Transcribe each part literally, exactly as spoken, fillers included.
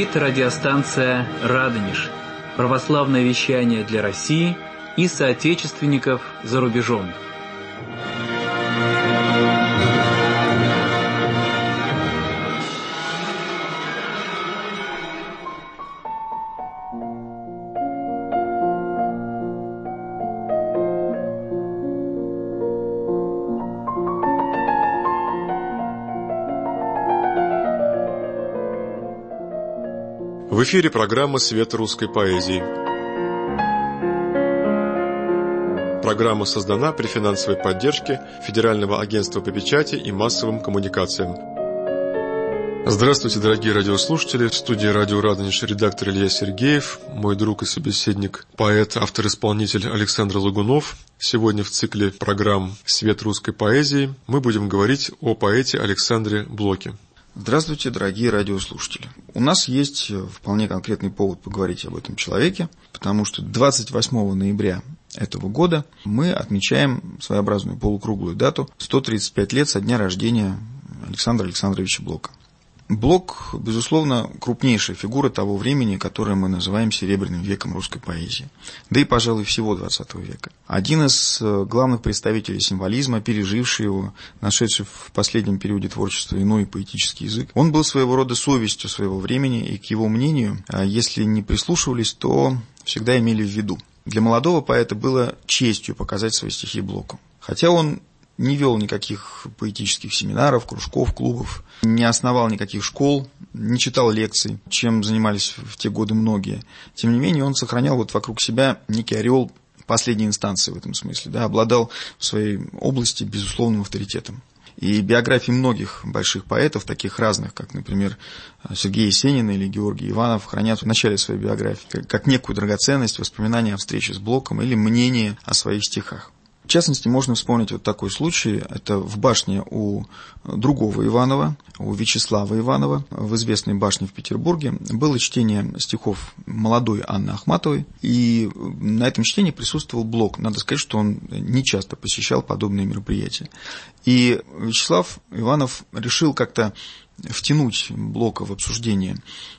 Это радиостанция «Радонеж», православное вещание для России и соотечественников за рубежом. В эфире программа «Свет русской поэзии». Программа создана при финансовой поддержке Федерального агентства по печати и массовым коммуникациям. Здравствуйте, дорогие радиослушатели. В студии радио «Радонеж» редактор Илья Сергеев, мой друг и собеседник, поэт, автор-исполнитель Александр Лагунов. Сегодня в цикле программ «Свет русской поэзии» мы будем говорить о поэте Александре Блоке. Здравствуйте, дорогие радиослушатели. У нас есть вполне конкретный повод поговорить об этом человеке, потому что двадцать восьмого ноября этого года мы отмечаем своеобразную полукруглую дату сто тридцать пять лет со дня рождения Александра Александровича Блока. Блок, безусловно, крупнейшая фигура того времени, которое мы называем серебряным веком русской поэзии, да и, пожалуй, всего двадцатого века. Один из главных представителей символизма, переживший его, нашедший в последнем периоде творчества иной поэтический язык. Он был своего рода совестью своего времени, и к его мнению, если не прислушивались, то всегда имели в виду. Для молодого поэта было честью показать свои стихи Блоку. Хотя он не вел никаких поэтических семинаров, кружков, клубов, не основал никаких школ, не читал лекций, чем занимались в те годы многие. Тем не менее, он сохранял вот вокруг себя некий ореол последней инстанции в этом смысле, да, обладал в своей области безусловным авторитетом. И биографии многих больших поэтов, таких разных, как, например, Сергей Есенин или Георгий Иванов, хранят в начале своей биографии как некую драгоценность, воспоминания о встрече с Блоком или мнение о своих стихах. В частности, можно вспомнить вот такой случай. Это в башне у другого Иванова, у Вячеслава Иванова, в известной башне в Петербурге, было чтение стихов молодой Анны Ахматовой, и на этом чтении присутствовал Блок. Надо сказать, что он нечасто посещал подобные мероприятия. И Вячеслав Иванов решил как-то втянуть Блока в обсуждение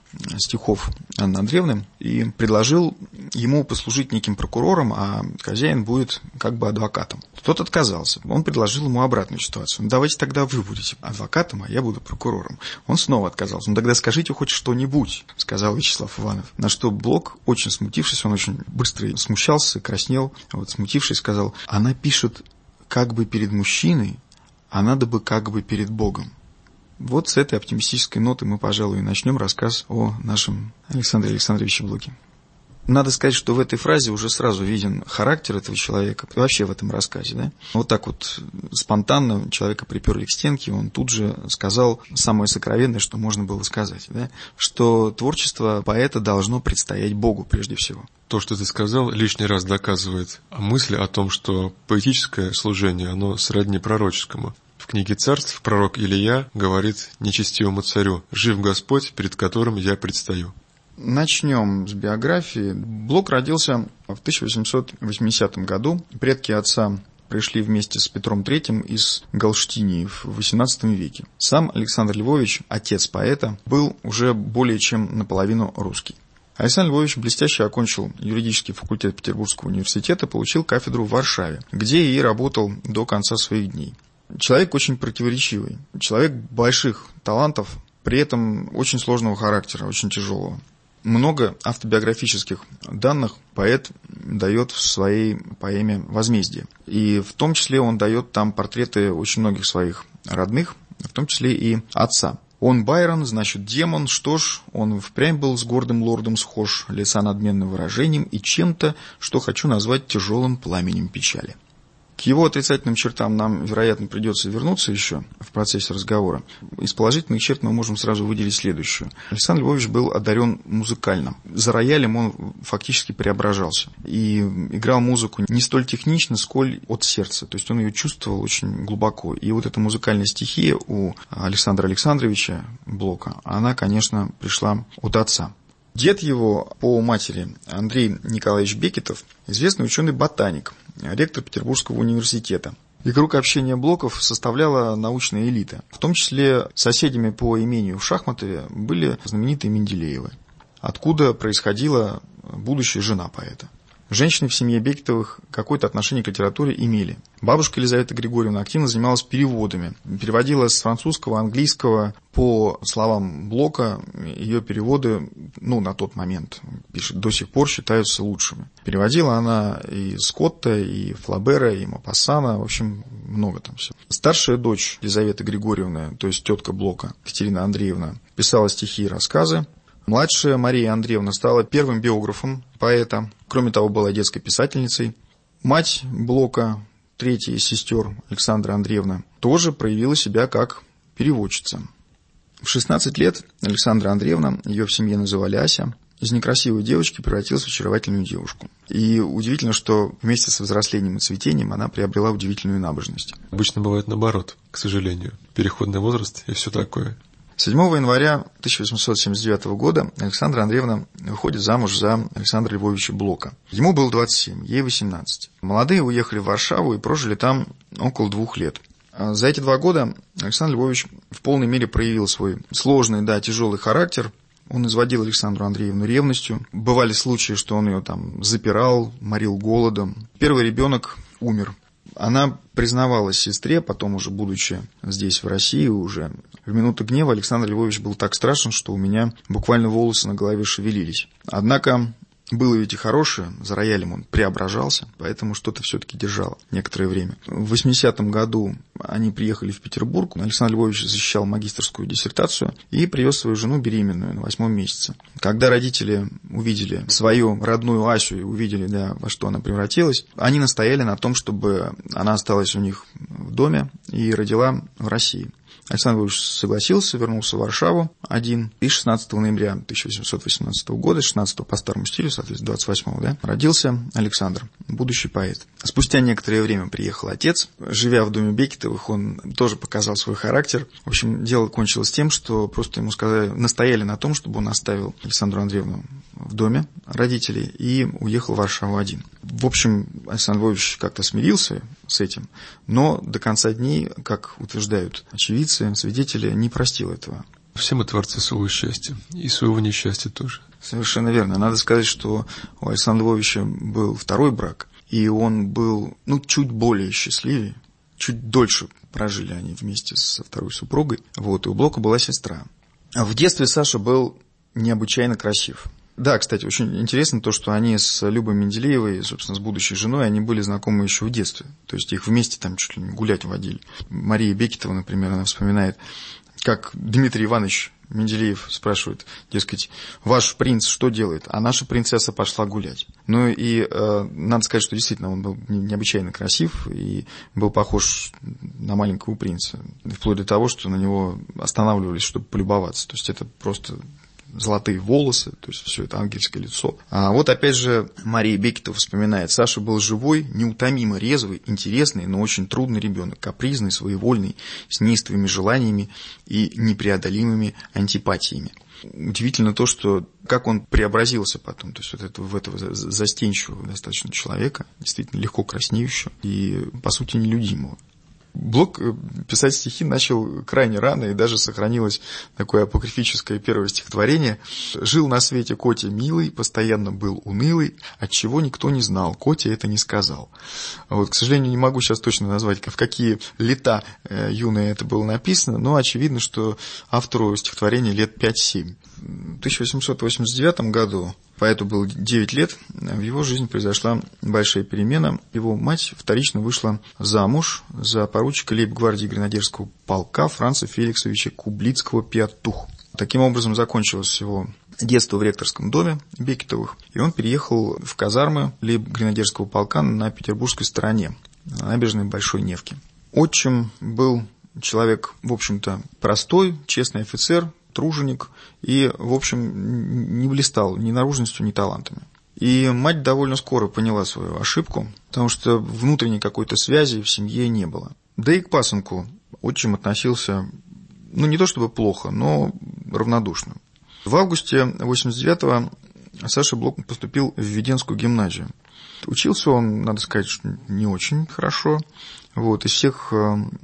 стихов Анны Андреевны и предложил ему послужить неким прокурором, а хозяин будет как бы адвокатом. Тот отказался. Он предложил ему обратную ситуацию. Ну, давайте тогда вы будете адвокатом, а я буду прокурором. Он снова отказался. Ну, тогда скажите хоть что-нибудь, сказал Вячеслав Иванов. На что Блок, очень смутившись, он очень быстро смущался, краснел, вот, смутившись, сказал: она пишет как бы перед мужчиной, а надо бы как бы перед Богом. Вот с этой оптимистической ноты мы, пожалуй, и начнем рассказ о нашем Александре Александровиче Блоке. Надо сказать, что в этой фразе уже сразу виден характер этого человека, вообще в этом рассказе. Да? Вот так вот спонтанно человека приперли к стенке, он тут же сказал самое сокровенное, что можно было сказать, да? Что творчество поэта должно предстоять Богу прежде всего. То, что ты сказал, лишний раз доказывает мысль о том, что поэтическое служение, оно сродни пророческому. В книге «Царств» пророк Илия говорит нечестивому царю: «Жив Господь, перед которым я предстаю». Начнем с биографии. Блок родился в тысяча восемьсот восьмидесятом году. Предки отца пришли вместе с Петром Третьим из Галштинии в восемнадцатом веке. Сам Александр Львович, отец поэта, был уже более чем наполовину русский. Александр Львович блестяще окончил юридический факультет Петербургского университета, получил кафедру в Варшаве, где и работал до конца своих дней. Человек очень противоречивый, человек больших талантов, при этом очень сложного характера, очень тяжелого. Много автобиографических данных поэт дает в своей поэме «Возмездие». И в том числе он дает там портреты очень многих своих родных, в том числе и отца. Он Байрон, значит демон, что ж, он впрямь был с гордым лордом схож, лица надменным выражением и чем-то, что хочу назвать тяжелым пламенем печали. К его отрицательным чертам нам, вероятно, придется вернуться еще в процессе разговора. Из положительных черт мы можем сразу выделить следующую. Александр Львович был одарен музыкально. За роялем он фактически преображался. И играл музыку не столь технично, сколь от сердца. То есть он ее чувствовал очень глубоко. И вот эта музыкальная стихия у Александра Александровича Блока, она, конечно, пришла от отца. Дед его по матери, Андрей Николаевич Бекетов, известный ученый-ботаник, ректор Петербургского университета. И круг общения Блоков составляла научная элита. В том числе соседями по имению в Шахматове были знаменитые Менделеевы, откуда происходила будущая жена поэта. Женщины в семье Бекетовых какое-то отношение к литературе имели. Бабушка Елизавета Григорьевна активно занималась переводами. Переводила с французского, английского. По словам Блока, ее переводы, ну, на тот момент, пишет, до сих пор считаются лучшими. Переводила она и Скотта, и Флабера, и Мопассана, в общем, много там всего. Старшая дочь Елизаветы Григорьевны, то есть тетка Блока, Екатерина Андреевна, писала стихи и рассказы. Младшая Мария Андреевна стала первым биографом поэта. Кроме того, была детской писательницей. Мать Блока, третья из сестер, Александра Андреевна, тоже проявила себя как переводчица. В шестнадцать лет Александра Андреевна, ее в семье называли Ася, из некрасивой девочки превратилась в очаровательную девушку. И удивительно, что вместе со взрослением и цветением она приобрела удивительную набожность. Обычно бывает наоборот, к сожалению. Переходный возраст и все такое. седьмого января тысяча восемьсот семьдесят девятого года Александра Андреевна выходит замуж за Александра Львовича Блока. Ему было двадцать семь, ей восемнадцать. Молодые уехали в Варшаву и прожили там около двух лет. За эти два года Александр Львович в полной мере проявил свой сложный, да, тяжелый характер. Он изводил Александру Андреевну ревностью. Бывали случаи, что он ее там запирал, морил голодом. Первый ребенок умер. Она признавалась сестре, потом уже будучи здесь, в России, уже в минуту гнева Александр Львович был так страшен, что у меня буквально волосы на голове шевелились. Однако было ведь и хорошее, за роялем он преображался, поэтому что-то все-таки держало некоторое время. В восьмидесятом году они приехали в Петербург, Александр Львович защищал магистерскую диссертацию и привез свою жену беременную на восьмом месяце. Когда родители увидели свою родную Асю и увидели, да, во что она превратилась, они настояли на том, чтобы она осталась у них в доме и родила в России. Александр Львович согласился, вернулся в Варшаву один, и шестнадцатого ноября тысяча восемьсот восемнадцатого года, шестнадцатого по старому стилю, соответственно, двадцать восьмого, да, родился Александр, будущий поэт. Спустя некоторое время приехал отец. Живя в доме Бекетовых, он тоже показал свой характер. В общем, дело кончилось тем, что просто ему сказали, настояли на том, чтобы он оставил Александру Андреевну в доме родителей и уехал в Варшаву один. В общем, Александр Львович как-то смирился с этим, но до конца дней, как утверждают очевидцы, свидетели, не простил этого. Все мы творцы своего счастья, и своего несчастья тоже. Совершенно верно. Надо сказать, что у Александра Львовича был второй брак, и он был, ну, чуть более счастливее, чуть дольше прожили они вместе со второй супругой. Вот, и у Блока была сестра. В детстве Саша был необычайно красив. Да, кстати, очень интересно то, что они с Любой Менделеевой, собственно, с будущей женой, они были знакомы еще в детстве. То есть их вместе там чуть ли не гулять водили. Мария Бекетова, например, она вспоминает, как Дмитрий Иванович Менделеев спрашивает, дескать, ваш принц что делает? А наша принцесса пошла гулять. Ну и э, надо сказать, что действительно он был необычайно красив и был похож на маленького принца. Вплоть до того, что на него останавливались, чтобы полюбоваться. То есть это просто золотые волосы, то есть все это ангельское лицо. А вот опять же Мария Бекетова вспоминает, Саша был живой, неутомимо резвый, интересный, но очень трудный ребенок, капризный, своевольный, с неистовыми желаниями и непреодолимыми антипатиями. Удивительно то, что как он преобразился потом, то есть вот это, в этого застенчивого достаточно человека, действительно легко краснеющего и, по сути, нелюдимого. Блок писать стихи начал крайне рано, и даже сохранилось такое апокрифическое первое стихотворение. «Жил на свете Котя милый, постоянно был унылый, отчего никто не знал, Котя это не сказал». Вот, к сожалению, не могу сейчас точно назвать, в какие лета юные это было написано, но очевидно, что автору стихотворения лет пять-семь. В тысяча восемьсот восемьдесят девятом году поэту было девять лет, в его жизни произошла большая перемена. Его мать вторично вышла замуж за поручика лейб-гвардии гренадерского полка Франца Феликсовича Кублицкого-Пиатух. Таким образом, закончилось его детство в ректорском доме Бекетовых, и он переехал в казармы лейб-гренадерского полка на петербургской стороне, на набережной Большой Невки. Отчим был человек, в общем-то, простой, честный офицер, труженик, и, в общем, не блистал ни наружностью, ни талантами. И мать довольно скоро поняла свою ошибку, потому что внутренней какой-то связи в семье не было. Да и к пасынку отчим относился, ну, не то чтобы плохо, но равнодушно. В августе восемьдесят девятого Саша Блок поступил в Введенскую гимназию. Учился он, надо сказать, не очень хорошо, Вот, из всех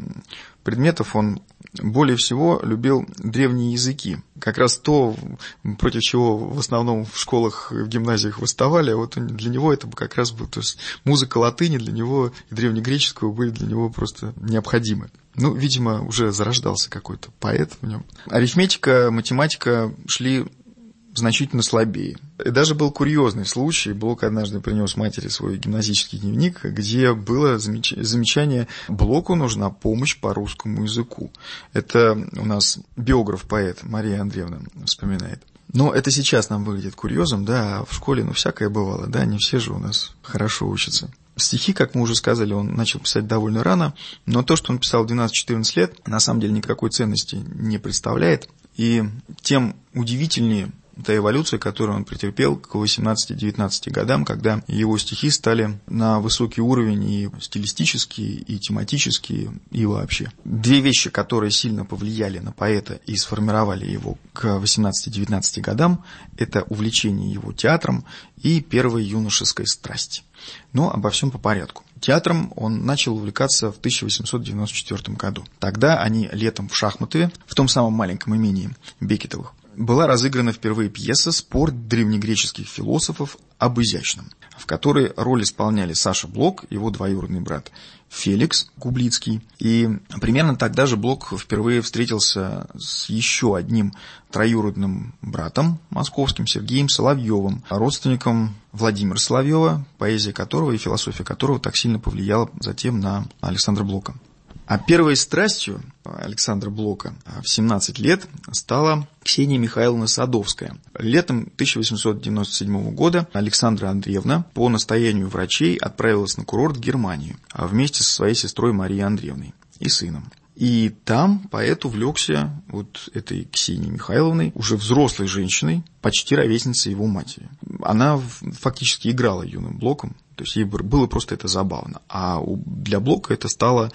предметов он более всего любил древние языки. Как раз то, против чего в основном в школах и в гимназиях восставали, а вот для него это как раз было, то есть музыка латыни для него и древнегреческого были для него просто необходимы. Ну, видимо, уже зарождался какой-то поэт в нем. Арифметика, математика шли значительно слабее. И даже был курьезный случай. Блок однажды принес матери свой гимназический дневник, где было замеч... замечание: Блоку нужна помощь по русскому языку. Это у нас биограф-поэт Мария Андреевна вспоминает. Но это сейчас нам выглядит курьезом, да, а в школе, ну, всякое бывало, да, не все же у нас хорошо учатся. Стихи, как мы уже сказали, он начал писать довольно рано, но то, что он писал в двенадцать-четырнадцать лет, на самом деле никакой ценности не представляет. И тем удивительнее та эволюция, которую он претерпел к восемнадцати-девятнадцати годам, когда его стихи стали на высокий уровень и стилистические, и тематические, и вообще. Две вещи, которые сильно повлияли на поэта и сформировали его к восемнадцати-девятнадцати годам, это увлечение его театром и первая юношеская страсть. Но обо всем по порядку. Театром он начал увлекаться в тысяча восемьсот девяносто четвёртом году. Тогда они летом в Шахматове, в том самом маленьком имении Бекетовых, была разыграна впервые пьеса «Спор древнегреческих философов об изящном», в которой роль исполняли Саша Блок, его двоюродный брат Феликс Кублицкий. И примерно тогда же Блок впервые встретился с еще одним троюродным братом московским, Сергеем Соловьевым, родственником Владимира Соловьева, поэзия которого и философия которого так сильно повлияла затем на Александра Блока. А первой страстью Александра Блока в семнадцать лет стала Ксения Михайловна Садовская. Летом тысяча восемьсот девяносто седьмого года Александра Андреевна по настоянию врачей отправилась на курорт в Германию вместе со своей сестрой Марией Андреевной и сыном. И там поэт увлекся вот этой Ксенией Михайловной, уже взрослой женщиной, почти ровесницей его матери. Она фактически играла юным Блоком, то есть ей было просто это забавно. А для Блока это стало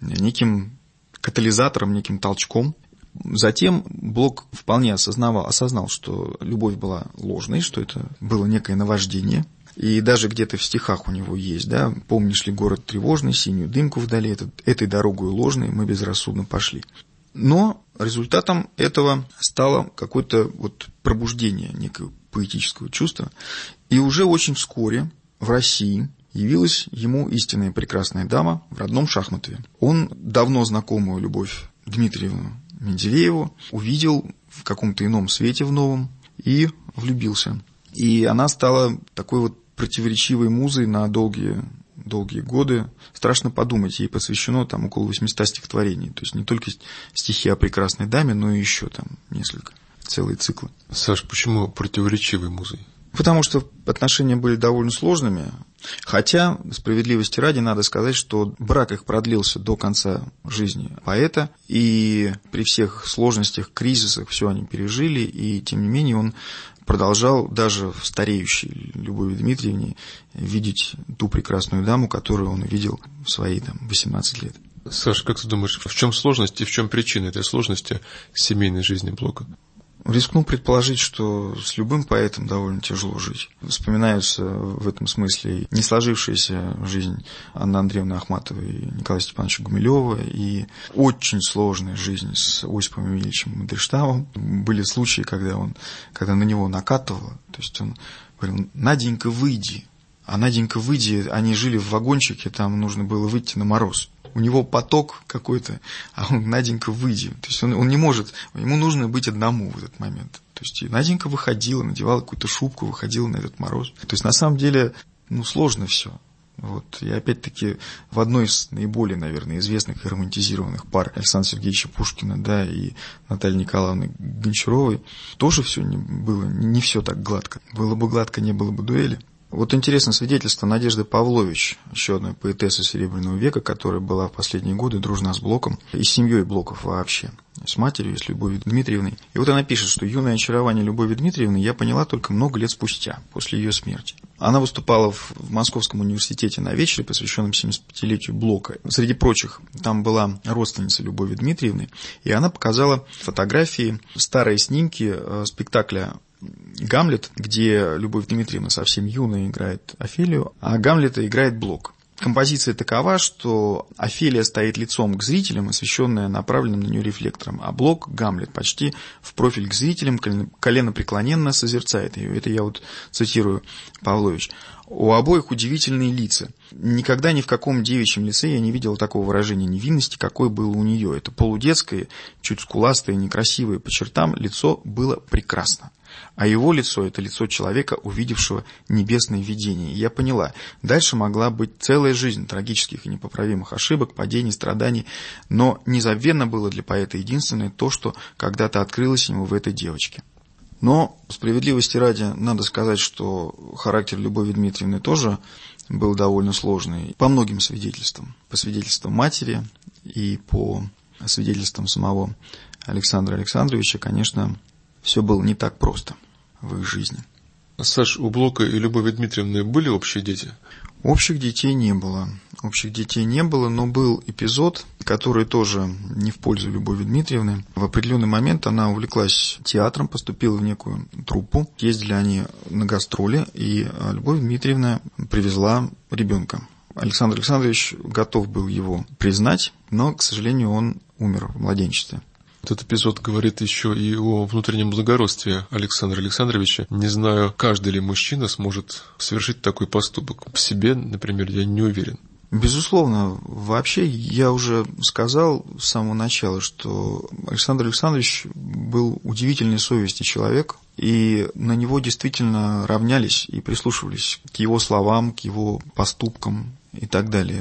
неким катализатором, неким толчком. Затем Блок вполне осознавал, осознал, что любовь была ложной, что это было некое наваждение. И даже где-то в стихах у него есть, да, «Помнишь ли город тревожный, синюю дымку вдали, этот, этой дорогой ложной мы безрассудно пошли». Но результатом этого стало какое-то вот пробуждение некого поэтического чувства. И уже очень вскоре в России явилась ему истинная прекрасная дама в родном Шахматове. Он давно знакомую Любовь Дмитриевну Менделееву увидел в каком-то ином свете, в новом, и влюбился. И она стала такой вот противоречивой музой на долгие, долгие годы. Страшно подумать, ей посвящено там около восьмисот стихотворений. То есть не только стихи о прекрасной даме, но и еще там несколько, целые циклы. Саш, почему противоречивой музой? Потому что отношения были довольно сложными. Хотя, справедливости ради, надо сказать, что брак их продлился до конца жизни поэта. И при всех сложностях, кризисах все они пережили. И тем не менее он продолжал даже в стареющей Любови Дмитриевне видеть ту прекрасную даму, которую он видел в свои там, восемнадцать лет. Саша, как ты думаешь, в чем сложность и в чем причина этой сложности семейной жизни Блока? Рискну предположить, что с любым поэтом довольно тяжело жить. Вспоминаются в этом смысле не сложившаяся жизнь Анны Андреевны Ахматовой и Николая Степановича Гумилева, и очень сложная жизнь с Осипом Емельевичем Мандельштамом. Были случаи, когда, он, когда на него накатывало, то есть он говорил: «Наденька, выйди». А Наденька, выйди, они жили в вагончике, там нужно было выйти на мороз. У него поток какой-то, а он: «Наденька, выйди». То есть он, он не может, ему нужно быть одному в этот момент. То есть Наденька выходила, надевала какую-то шубку, выходила на этот мороз. То есть на самом деле, ну, сложно все. Вот. И опять-таки в одной из наиболее, наверное, известных и романтизированных пар Александра Сергеевича Пушкина, да, и Натальи Николаевны Гончаровой тоже все не было, не все так гладко. Было бы гладко, не было бы дуэли. Вот интересно свидетельство Надежды Павлович, еще одной поэтессы Серебряного века, которая была в последние годы дружна с Блоком и с семьей Блоков вообще, с матерью, с Любовью Дмитриевной. И вот она пишет, что юное очарование Любови Дмитриевны я поняла только много лет спустя, после ее смерти. Она выступала в Московском университете на вечере, посвященном семидесятипятилетию Блока. Среди прочих, там была родственница Любови Дмитриевны, и она показала фотографии, старые снимки спектакля «Гамлет», где Любовь Дмитриевна совсем юная играет Офелию, а Гамлета играет Блок. Композиция такова, что Офелия стоит лицом к зрителям, освещенная направленным на нее рефлектором, а Блок, Гамлет, почти в профиль к зрителям, коленопреклоненно созерцает ее. Это я вот цитирую Павлович. У обоих удивительные лица. Никогда ни в каком девичьем лице я не видел такого выражения невинности, какое было у нее. Это полудетское, чуть скуластое, некрасивое по чертам лицо было прекрасно. А его лицо – это лицо человека, увидевшего небесное видение. И я поняла, дальше могла быть целая жизнь трагических и непоправимых ошибок, падений, страданий, но незабвенно было для поэта единственное то, что когда-то открылось ему в этой девочке. Но, справедливости ради, надо сказать, что характер Любови Дмитриевны тоже был довольно сложный по многим свидетельствам. По свидетельствам матери и по свидетельствам самого Александра Александровича, конечно, все было не так просто в их жизни. Саш, у Блока и Любови Дмитриевны были общие дети? Общих детей не было. Общих детей не было, но был эпизод, который тоже не в пользу Любови Дмитриевны. В определенный момент она увлеклась театром, поступила в некую труппу. Ездили они на гастроли, и Любовь Дмитриевна привезла ребенка. Александр Александрович готов был его признать, но, к сожалению, он умер в младенчестве. Этот эпизод говорит еще и о внутреннем благородстве Александра Александровича. Не знаю, каждый ли мужчина сможет совершить такой поступок. В себе, например, я не уверен. Безусловно. Вообще, я уже сказал с самого начала, что Александр Александрович был удивительной совести человек, и на него действительно равнялись и прислушивались к его словам, к его поступкам и так далее.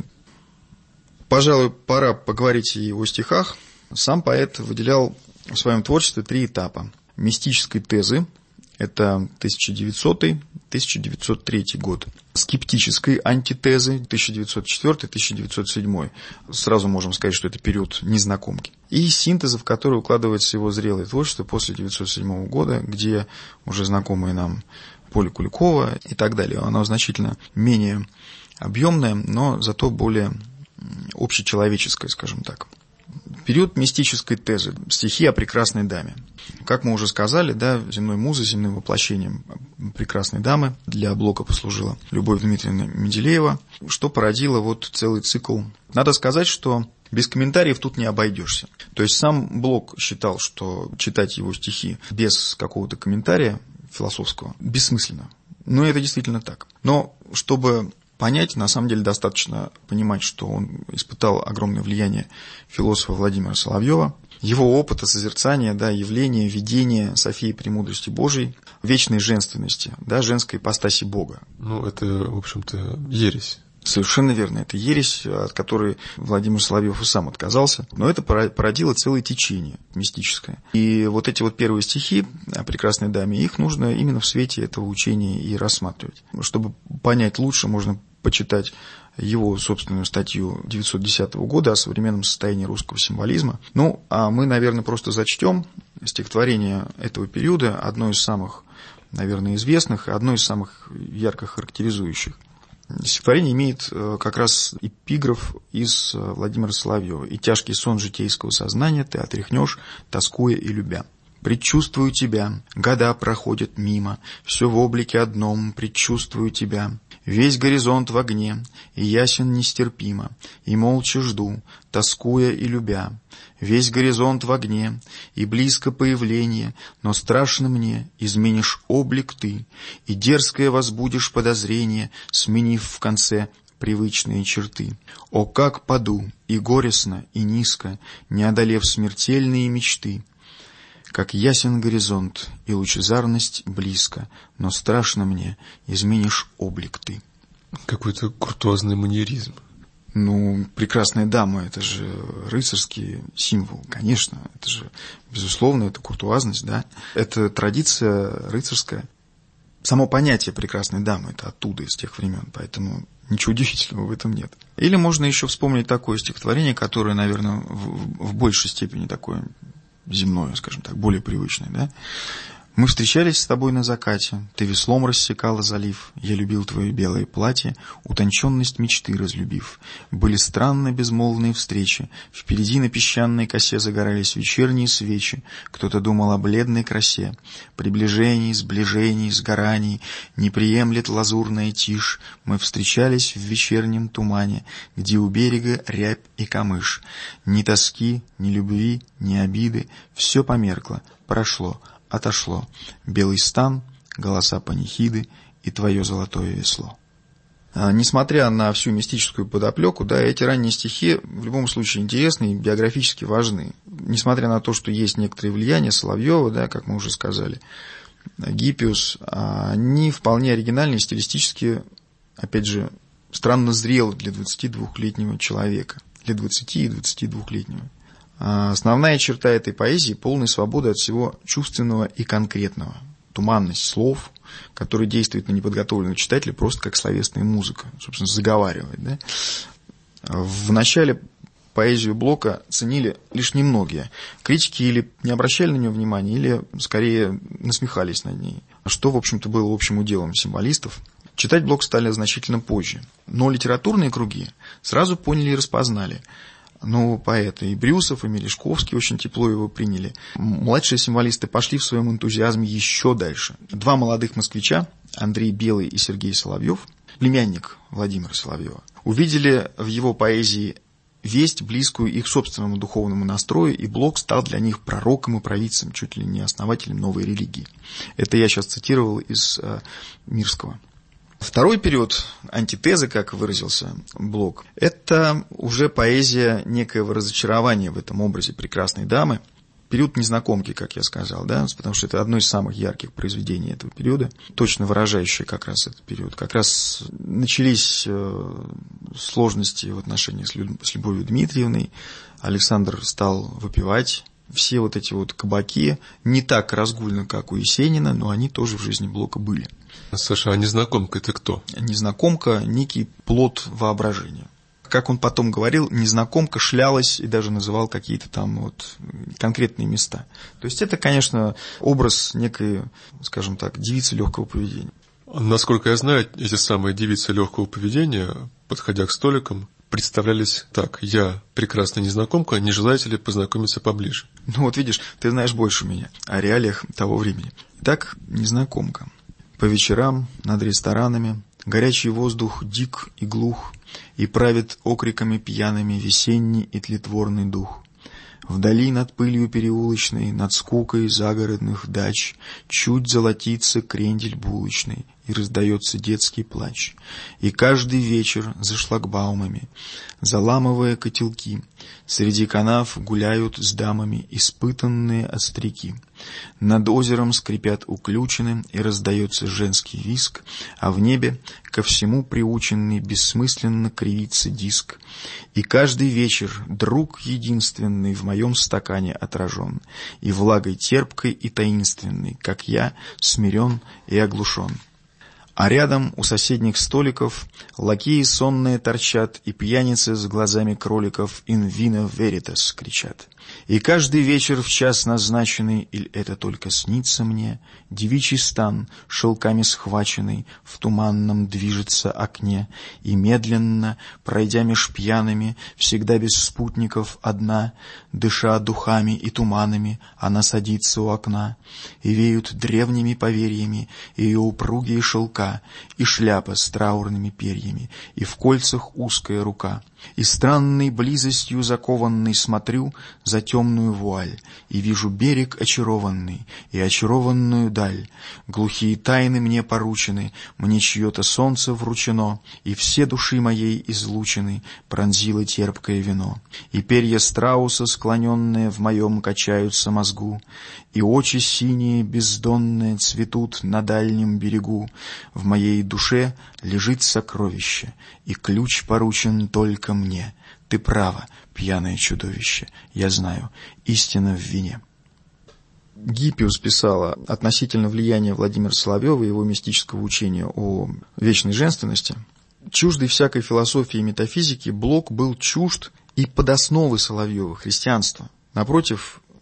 Пожалуй, пора поговорить и о стихах. Сам поэт выделял в своем творчестве три этапа. Мистической тезы – это тысяча девятисотый — тысяча девятьсот третий год. Скептической антитезы – тысяча девятьсот четвёртый — тысяча девятьсот седьмой. Сразу можем сказать, что это период незнакомки. И синтеза, в который укладывается его зрелое творчество после девятьсот седьмого года, где уже знакомые нам Поля Куликова и так далее. Оно значительно менее объемное, но зато более общечеловеческое, скажем так. Период мистической тезы. Стихи о прекрасной даме. Как мы уже сказали, да, земной музой, земным воплощением прекрасной дамы для Блока послужила Любовь Дмитриевна Менделеева, что породило вот целый цикл. Надо сказать, что без комментариев тут не обойдешься. То есть сам Блок считал, что читать его стихи без какого-то комментария философского бессмысленно. Но это действительно так. Но чтобы понять, на самом деле достаточно понимать, что он испытал огромное влияние философа Владимира Соловьева, его опыта созерцания, да, явления, видения Софии Премудрости Божией, вечной женственности, да, женской ипостаси Бога. Ну, это, в общем-то, ересь. Совершенно верно. Это ересь, от которой Владимир Соловьев и сам отказался. Но это породило целое течение мистическое. И вот эти вот первые стихи о прекрасной даме, их нужно именно в свете этого учения и рассматривать. Чтобы понять лучше, можно почитать его собственную статью девятьсот десятого года о современном состоянии русского символизма. Ну, а мы, наверное, просто зачтем стихотворение этого периода, одно из самых, наверное, известных и одно из самых ярко характеризующих. Стихотворение имеет как раз эпиграф из Владимира Соловьева. «И тяжкий сон житейского сознания ты отряхнешь, тоскуя и любя. Предчувствую тебя, года проходят мимо, все в облике одном, предчувствую тебя. Весь горизонт в огне, и ясен нестерпимо, и молча жду, тоскуя и любя. Весь горизонт в огне, и близко появление, но страшно мне, изменишь облик ты, и дерзкое возбудишь подозрение, сменив в конце привычные черты. О, как паду, и горестно, и низко, не одолев смертельные мечты. Как ясен горизонт, и лучезарность близко, но страшно мне, изменишь облик ты». Какой-то куртуазный манеризм. Ну, прекрасная дама, это же рыцарский символ, конечно, это же, безусловно, это куртуазность, да, это традиция рыцарская. Само понятие прекрасной дамы, это оттуда, из тех времен, поэтому ничего удивительного в этом нет. Или можно еще вспомнить такое стихотворение, которое, наверное, в, в большей степени такое земное, скажем так, более привычное, да. Мы встречались с тобой на закате, ты веслом рассекала залив, я любил твое белое платье, утонченность мечты разлюбив. Были странно безмолвные встречи, впереди на песчаной косе загорались вечерние свечи, кто-то думал о бледной красе. Приближений, сближений, сгораний не приемлет лазурная тишь, мы встречались в вечернем тумане, где у берега рябь и камыш. Ни тоски, ни любви, ни обиды, все померкло, прошло, отошло. Белый стан, голоса панихиды и твое золотое весло. А, несмотря на всю мистическую подоплеку, да, эти ранние стихи в любом случае интересны и биографически важны. Несмотря на то, что есть некоторые влияния Соловьева, да, как мы уже сказали, Гиппиус, они вполне оригинальные, стилистически, опять же, странно зрелы для двадцатидвухлетнего человека, для двадцати и двадцатидвухлетнего. Основная черта этой поэзии – полная свобода от всего чувственного и конкретного. Туманность слов, которые действуют на неподготовленного читателя просто как словесная музыка, собственно, заговаривает. Да? В начале поэзию Блока ценили лишь немногие. Критики или не обращали на нее внимания, или скорее насмехались над ней, что, в общем-то, было общим уделом символистов. Читать Блок стали значительно позже. Но литературные круги сразу поняли и распознали нового поэта. И Брюсов, и Мережковский очень тепло его приняли. Младшие символисты пошли в своем энтузиазме еще дальше. Два молодых москвича, Андрей Белый и Сергей Соловьев, племянник Владимира Соловьева, увидели в его поэзии весть, близкую их собственному духовному настрою, и Блок стал для них пророком и провидцем, чуть ли не основателем новой религии. Это я сейчас цитировал из э, Мирского. Второй период, антитезы, как выразился Блок, это уже поэзия некоего разочарования в этом образе прекрасной дамы. Период незнакомки, как я сказал, да, потому что это одно из самых ярких произведений этого периода, точно выражающее как раз этот период. Как раз начались э, сложности в отношениях с, Лю- с Любовью Дмитриевной, Александр стал выпивать. Все вот эти вот кабаки не так разгульно, как у Есенина, но они тоже в жизни Блока были. Саша, а незнакомка это кто? Незнакомка – некий плод воображения. Как он потом говорил, незнакомка шлялась и даже называл какие-то там вот конкретные места. То есть это, конечно, образ некой, скажем так, девицы легкого поведения. Насколько я знаю, эти самые девицы легкого поведения, подходя к столикам, представлялись так: я прекрасная незнакомка, не желаете ли познакомиться поближе? Ну вот видишь, ты знаешь больше меня о реалиях того времени. Итак, незнакомка. По вечерам над ресторанами горячий воздух дик и глух, и правит окриками пьяными весенний и тлетворный дух. Вдали над пылью переулочной, над скукой загородных дач, чуть золотится крендель булочный, и раздается детский плач. И каждый вечер за шлагбаумами, заламывая котелки, среди канав гуляют с дамами испытанные остряки. Над озером скрипят уключены, и раздается женский виск, а в небе ко всему приученный бессмысленно кривится диск. И каждый вечер друг единственный в моем стакане отражен, и влагой терпкой и таинственной, как я, смирен и оглушен. А рядом у соседних столиков лакеи сонные торчат, и пьяницы с глазами кроликов «in vino veritas» кричат. И каждый вечер в час назначенный, или это только снится мне, девичий стан, шелками схваченный, в туманном движется окне, и медленно, пройдя меж пьяными, всегда без спутников одна, дыша духами и туманами, она садится у окна, и веют древними поверьями ее упругие шелка, и шляпа с траурными перьями, и в кольцах узкая рука. И странной близостью закованный смотрю за темную вуаль, и вижу берег очарованный, и очарованную даль. Глухие тайны мне поручены, мне чье-то солнце вручено, и все души моей излучены пронзило терпкое вино. И перья страуса, склоненные в моем, качаются мозгу, и очи синие бездонные цветут на дальнем берегу. В моей душе лежит сокровище, и ключ поручен только мне. Ты права, пьяное чудовище, я знаю, истина в вине. Гиппиус писала относительно влияния Владимира Соловьева и его мистического учения о вечной женственности. Чуждый всякой философии и метафизики, Блок был чужд и подосновы Соловьева, христианства. Напротив,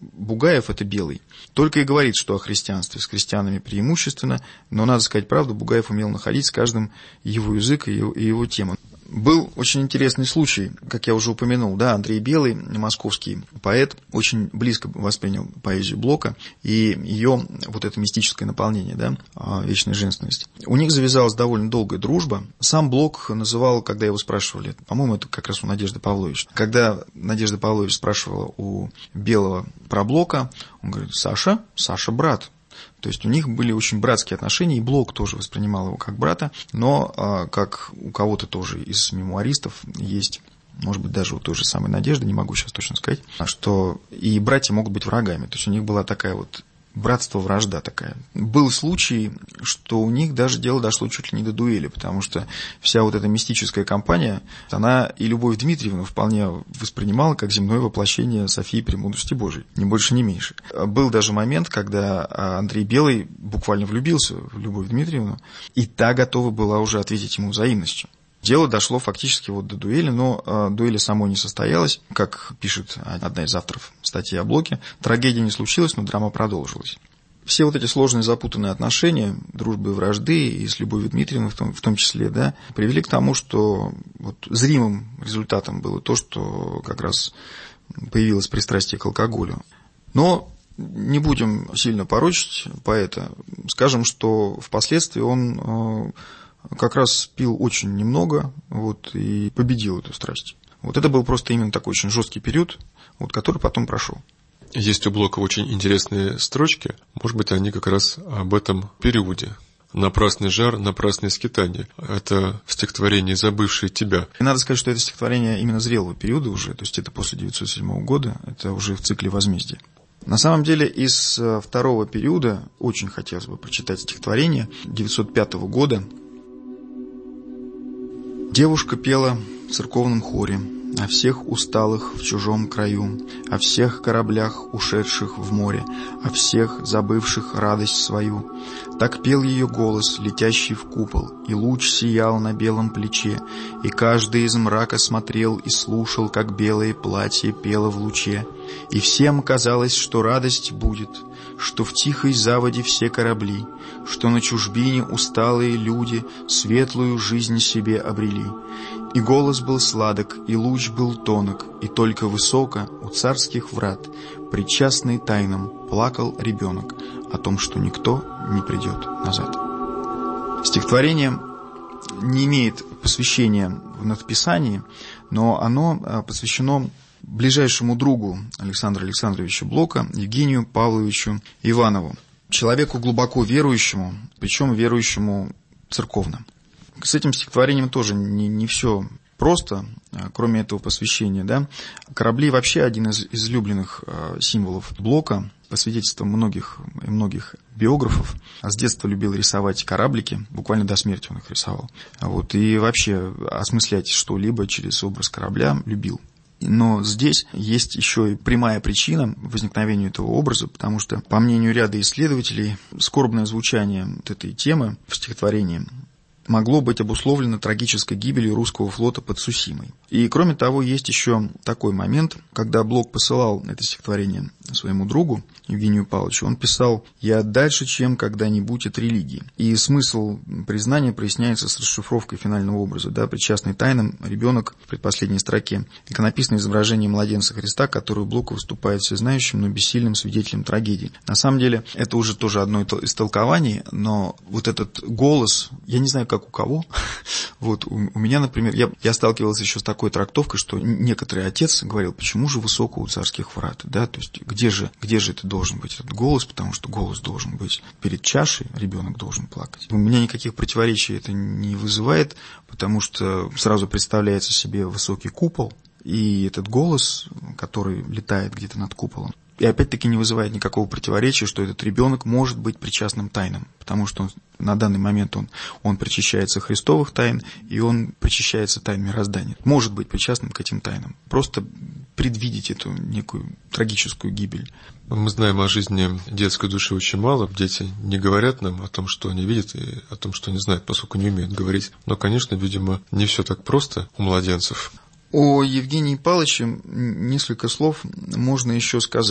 Бугаев – это Белый. Только и говорит, что о христианстве, с христианами преимущественно, но, надо сказать правду, Бугаев умел находить с каждым его язык и его, и его тему. Был очень интересный случай, как я уже упомянул, да, Андрей Белый, московский поэт, очень близко воспринял поэзию Блока и ее вот это мистическое наполнение, да, вечная женственность. У них завязалась довольно долгая дружба. Сам Блок называл, когда его спрашивали, по-моему, это как раз у Надежды Павлович, когда Надежда Павлович спрашивала у Белого про Блока, он говорит: Саша, Саша брат. То есть у них были очень братские отношения, и Блок тоже воспринимал его как брата, но как у кого-то тоже из мемуаристов есть, может быть, даже у той же самой Надежды, не могу сейчас точно сказать, что и братья могут быть врагами. То есть у них была такая вот братство-вражда такая. Был случай, что у них даже дело дошло чуть ли не до дуэли, потому что вся вот эта мистическая компания, она и Любовь Дмитриевна вполне воспринимала как земное воплощение Софии Премудрости Божией, ни больше, ни меньше. Был даже момент, когда Андрей Белый буквально влюбился в Любовь Дмитриевну, и та готова была уже ответить ему взаимностью. Дело дошло фактически вот до дуэли, но э, дуэли самой не состоялась. Как пишет одна из авторов статьи о Блоке, трагедия не случилась, но драма продолжилась. Все вот эти сложные запутанные отношения, дружбы и вражды, и с Любовью Дмитриевной в том, в том числе, да, привели к тому, что вот зримым результатом было то, что как раз появилось пристрастие к алкоголю. Но не будем сильно порочить поэта. Скажем, что впоследствии он... Э, как раз пил очень немного, вот, и победил эту страсть. Вот это был просто именно такой очень жесткий период, вот, который потом прошел. Есть у Блока очень интересные строчки, может быть, они как раз об этом периоде. «Напрасный жар, напрасные скитания». Это стихотворение «Забывшее тебя». И надо сказать, что это стихотворение именно зрелого периода уже, то есть это после девятьсот седьмого года, это уже в цикле «Возмездие». На самом деле, из второго периода очень хотелось бы прочитать стихотворение девятьсот пятого года. Девушка пела в церковном хоре о всех усталых в чужом краю, о всех кораблях, ушедших в море, о всех забывших радость свою. Так пел ее голос, летящий в купол, и луч сиял на белом плече, и каждый из мрака смотрел и слушал, как белое платье пело в луче. И всем казалось, что радость будет, что в тихой заводе все корабли, что на чужбине усталые люди светлую жизнь себе обрели. И голос был сладок, и луч был тонок, и только высоко у царских врат, причастный тайнам, плакал ребенок о том, что никто не придет назад. Стихотворение не имеет посвящения в надписании, но оно посвящено ближайшему другу Александра Александровича Блока, Евгению Павловичу Иванову, человеку глубоко верующему, причем верующему церковно. С этим стихотворением тоже не, не все просто, кроме этого посвящения. Да? Корабли вообще один из излюбленных символов Блока, по свидетельствам многих и многих биографов. С детства любил рисовать кораблики, буквально до смерти он их рисовал. Вот, и вообще осмыслять что-либо через образ корабля любил. Но здесь есть еще и прямая причина возникновению этого образа, потому что, по мнению ряда исследователей, скорбное звучание вот этой темы в стихотворении могло быть обусловлено трагической гибелью русского флота под Цусимой. И, кроме того, есть еще такой момент, когда Блок посылал это стихотворение своему другу, Евгению Павловичу, он писал: «Я дальше, чем когда-нибудь от религии». И смысл признания проясняется с расшифровкой финального образа, да, причастный тайнам ребенок в предпоследней строке. Иконописное изображение младенца Христа, который Блок выступает всезнающим, но бессильным свидетелем трагедии. На самом деле, это уже тоже одно из толкований, но вот этот голос, я не знаю, как у кого, вот у, у меня, например, я, я сталкивался еще с такой трактовкой, что некоторый отец говорил: почему же высоко у царских врат, да, то есть где же, где же это должен быть этот голос, потому что голос должен быть перед чашей, ребенок должен плакать. У меня никаких противоречий это не вызывает, потому что сразу представляется себе высокий купол, и этот голос, который летает где-то над куполом, и опять-таки не вызывает никакого противоречия, что этот ребенок может быть причастным тайнам, потому что он, на данный момент он, он причащается христовых тайн, и он причащается тайн мироздания. Может быть причастным к этим тайнам. Просто предвидеть эту некую трагическую гибель. Мы знаем о жизни детской души очень мало. Дети не говорят нам о том, что они видят, и о том, что они знают, поскольку не умеют говорить. Но, конечно, видимо, не все так просто у младенцев. О Евгении Павловиче несколько слов можно еще сказать.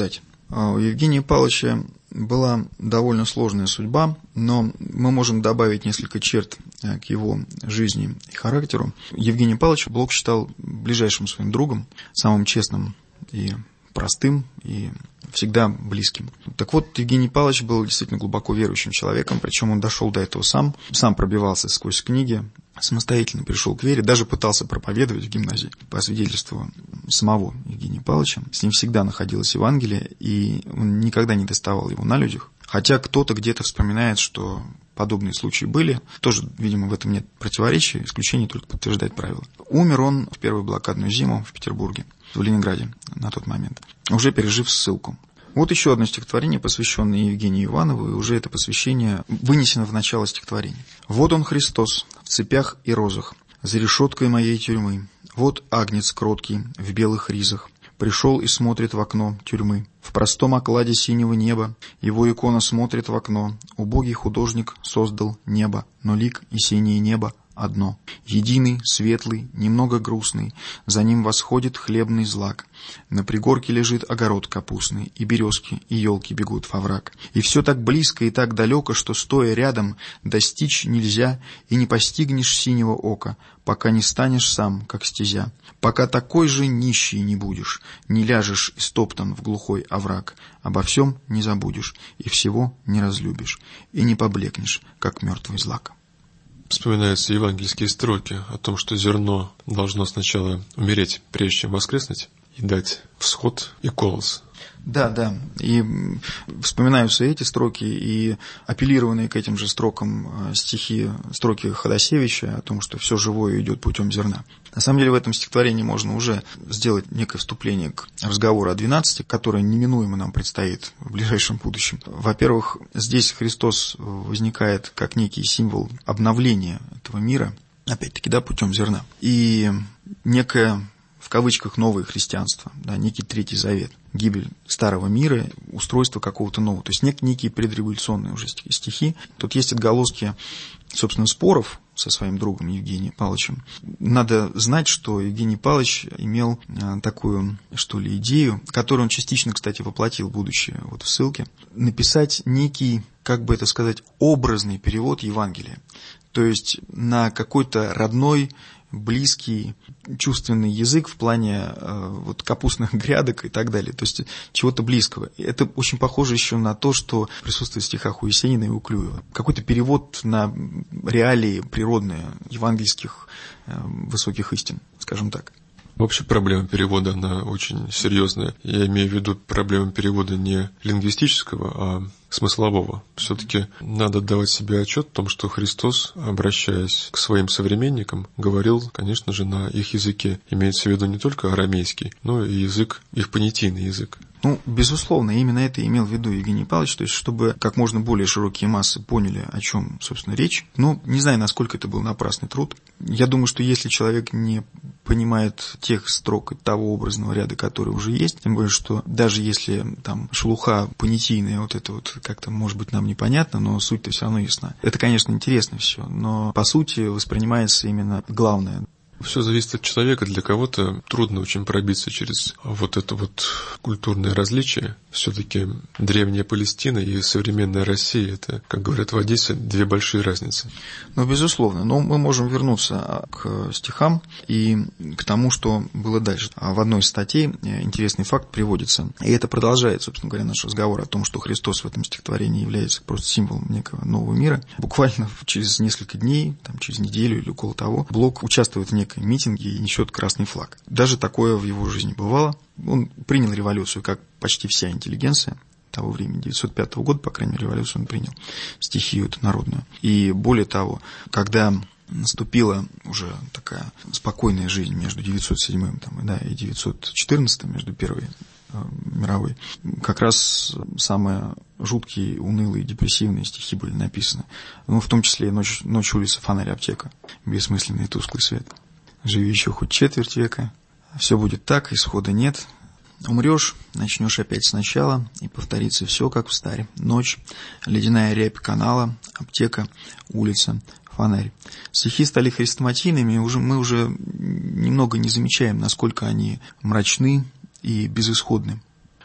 У Евгения Павловича была довольно сложная судьба, но мы можем добавить несколько черт к его жизни и характеру. Евгений Павлович Блок считал ближайшим своим другом, самым честным и простым, и всегда близким. Так вот, Евгений Павлович был действительно глубоко верующим человеком, причем он дошел до этого сам, сам пробивался сквозь книги, самостоятельно пришел к вере, даже пытался проповедовать в гимназии, по свидетельству самого Евгения Павловича. С ним всегда находилось Евангелие, и он никогда не доставал его на людях. Хотя кто-то где-то вспоминает, что подобные случаи были. Тоже, видимо, в этом нет противоречия, исключение только подтверждает правило. Умер он в первую блокадную зиму в Петербурге, в Ленинграде на тот момент, уже пережив ссылку. Вот еще одно стихотворение, посвященное Евгению Иванову, и уже это посвящение вынесено в начало стихотворения. «Вот он, Христос, в цепях и розах, за решеткой моей тюрьмы. Вот агнец кроткий, в белых ризах, пришел и смотрит в окно тюрьмы. В простом окладе синего неба его икона смотрит в окно. Убогий художник создал небо, но лик и синее небо одно. Единый, светлый, немного грустный, за ним восходит хлебный злак. На пригорке лежит огород капустный, и березки, и елки бегут во враг. И все так близко и так далеко, что, стоя рядом, достичь нельзя, и не постигнешь синего ока, пока не станешь сам, как стезя. Пока такой же нищий не будешь, не ляжешь истоптан в глухой овраг, обо всем не забудешь, и всего не разлюбишь, и не поблекнешь, как мертвый злак». Вспоминаются евангельские строки о том, что зерно должно сначала умереть, прежде чем воскреснуть, и дать всход и колос. Да, да, и вспоминаются эти строки, и апеллированные к этим же строкам стихи, строки Ходосевича о том, что все живое идет путем зерна. На самом деле в этом стихотворении можно уже сделать некое вступление к разговору о двенадцати, которое неминуемо нам предстоит в ближайшем будущем. Во-первых, здесь Христос возникает как некий символ обновления этого мира, опять-таки, да, путем зерна, и некое, в кавычках, новое христианство, да, некий Третий Завет, гибель старого мира, устройство какого-то нового, то есть нек- некие предреволюционные уже стихи. Тут есть отголоски, собственно, споров со своим другом Евгением Павловичем. Надо знать, что Евгений Павлович имел такую, что ли, идею, которую он частично, кстати, воплотил, будучи вот в ссылке, написать некий, как бы это сказать, образный перевод Евангелия. То есть на какой-то родной, близкий, чувственный язык в плане э, вот, капустных грядок и так далее, то есть чего-то близкого. Это очень похоже еще на то, что присутствует в стихах у Есенина и у Клюева. Какой-то перевод на реалии природные евангельских э, высоких истин, скажем так. Вообще проблема перевода, она очень серьезная. Я имею в виду проблему перевода не лингвистического, а смыслового. Все-таки надо давать себе отчет в том, что Христос, обращаясь к своим современникам, говорил, конечно же, на их языке. Имеется в виду не только арамейский, но и язык, их понятийный язык. Ну, безусловно, именно это имел в виду Евгений Павлович, то есть, чтобы как можно более широкие массы поняли, о чем, собственно, речь. Ну, не знаю, насколько это был напрасный труд. Я думаю, что если человек не понимает тех строк и того образного ряда, который уже есть, тем более, что даже если там шелуха понятийная, вот это вот как-то, может быть, нам непонятно, но суть-то все равно ясна. Это, конечно, интересно все, но по сути воспринимается именно главное. Все зависит от человека. Для кого-то трудно очень пробиться через вот это вот культурное различие. Все-таки древняя Палестина и современная Россия — это, как говорят в Одессе, две большие разницы. Ну, безусловно. Но мы можем вернуться к стихам и к тому, что было дальше. В одной из статей интересный факт приводится. И это продолжает, собственно говоря, наш разговор о том, что Христос в этом стихотворении является просто символом некого нового мира. Буквально через несколько дней, там, через неделю или около того, Блок участвует в некой митинге и несет красный флаг. Даже такое в его жизни бывало. Он принял революцию, как почти вся интеллигенция того времени, девятьсот пятого года, по крайней мере, революцию он принял, стихию эту народную. И более того, когда наступила уже такая спокойная жизнь между девятьсот седьмым там, да, и девятьсот четырнадцатым, между Первой э, мировой, как раз самые жуткие, унылые, депрессивные стихи были написаны. Ну, в том числе «Ночь, ночь улица, фонарь, аптека», бессмысленный тусклый свет. Живи еще хоть четверть века, все будет так, исхода нет. Умрешь, начнешь опять сначала, и повторится все, как в старе. Ночь, ледяная рябь канала, аптека, улица, фонарь. Стихи стали хрестоматийными, и уже, мы уже немного не замечаем, насколько они мрачны и безысходны.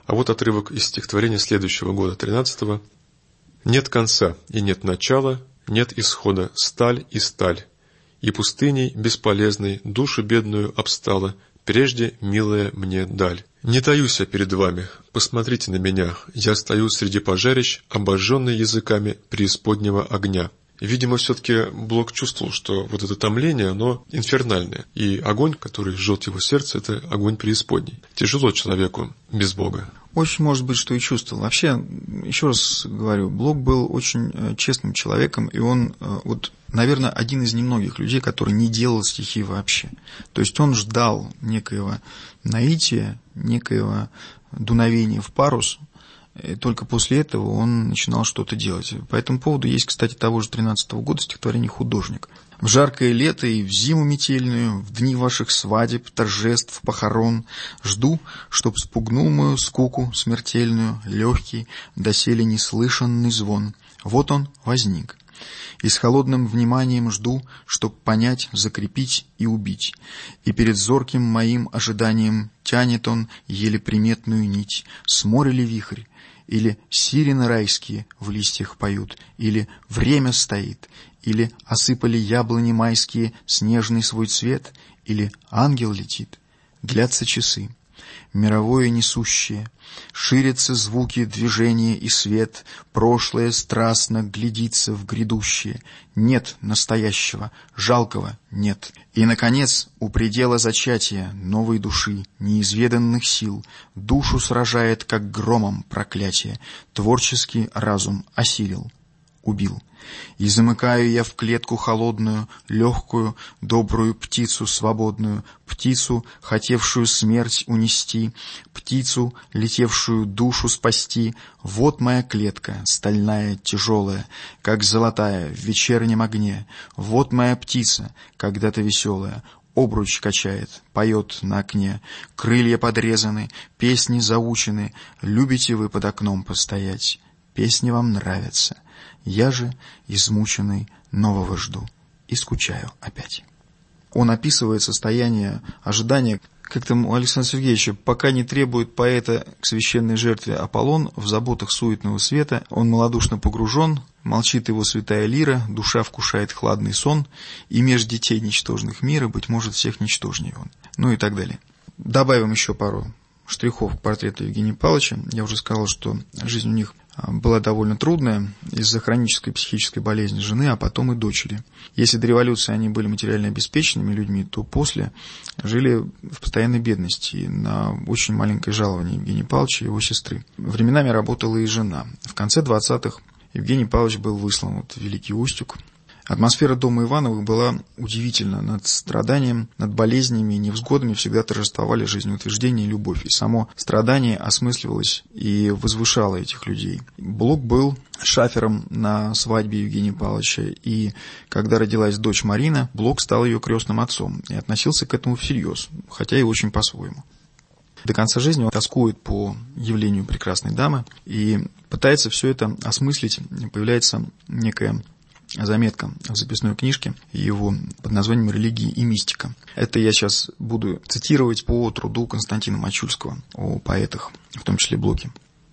А вот отрывок из стихотворения следующего года, тринадцатого. «Нет конца и нет начала, нет исхода, сталь и сталь, и пустыней бесполезной душу бедную обстала, прежде милая мне даль. Не таюсь я перед вами, посмотрите на меня, я стою среди пожарищ, обожженный языками преисподнего огня». Видимо, все-таки Блок чувствовал, что вот это томление, оно инфернальное. И огонь, который жжет его сердце, это огонь преисподней. Тяжело человеку без Бога. Очень может быть, что и чувствовал. Вообще, еще раз говорю, Блок был очень честным человеком, и он, вот, наверное, один из немногих людей, который не делал стихи вообще. То есть он ждал некоего наития, некоего дуновения в парус, и только после этого он начинал что-то делать. По этому поводу есть, кстати, того же тринадцатого года стихотворение «Художник». «В жаркое лето и в зиму метельную, в дни ваших свадеб, торжеств, похорон, жду, чтоб спугнул мою скуку смертельную легкий, доселе неслышанный звон. Вот он возник. И с холодным вниманием жду, чтоб понять, закрепить и убить. И перед зорким моим ожиданием тянет он еле приметную нить. С моря ли вихрь? Или сирены райские в листьях поют? Или время стоит? Или осыпали яблони майские снежный свой цвет? Или ангел летит? Длятся часы. Мировое несущее, ширятся звуки, движения и свет, прошлое страстно глядится в грядущее, нет настоящего, жалкого нет. И, наконец, у предела зачатия новой души, неизведанных сил, душу сражает, как громом проклятие, творческий разум осилил, убил. И замыкаю я в клетку холодную, легкую, добрую птицу свободную, птицу, хотевшую смерть унести, птицу, летевшую душу спасти. Вот моя клетка, стальная, тяжелая, как золотая в вечернем огне. Вот моя птица, когда-то веселая, обруч качает, поет на окне. Крылья подрезаны, песни заучены, любите вы под окном постоять. Песни вам нравятся. Я же, измученный, нового жду и скучаю опять. Он описывает состояние ожидания, как там у Александра Сергеевича, пока не требует поэта к священной жертве Аполлон, в заботах суетного света, он малодушно погружен, молчит его святая лира, душа вкушает хладный сон, и меж детей ничтожных мира, быть может, всех ничтожнее он. Ну и так далее. Добавим еще пару штрихов к портрету Евгения Павловича. Я уже сказал, что жизнь у них была довольно трудная из-за хронической психической болезни жены, а потом и дочери. Если до революции они были материально обеспеченными людьми, то после жили в постоянной бедности на очень маленькое жалование Евгения Павловича и его сестры. Временами работала и жена. В конце двадцатых Евгений Павлович был выслан вот в Великий Устюг. Атмосфера дома Ивановых была удивительна. Над страданием, над болезнями и невзгодами всегда торжествовали жизнеутверждение и любовь. И само страдание осмысливалось и возвышало этих людей. Блок был шафером на свадьбе Евгения Павловича, и когда родилась дочь Марина, Блок стал ее крестным отцом и относился к этому всерьез, хотя и очень по-своему. До конца жизни он тоскует по явлению прекрасной дамы и пытается все это осмыслить. Появляется некая заметка в записной книжке его под названием «Религия и мистика». Это я сейчас буду цитировать по труду Константина Мачульского о поэтах, в том числе Блоке.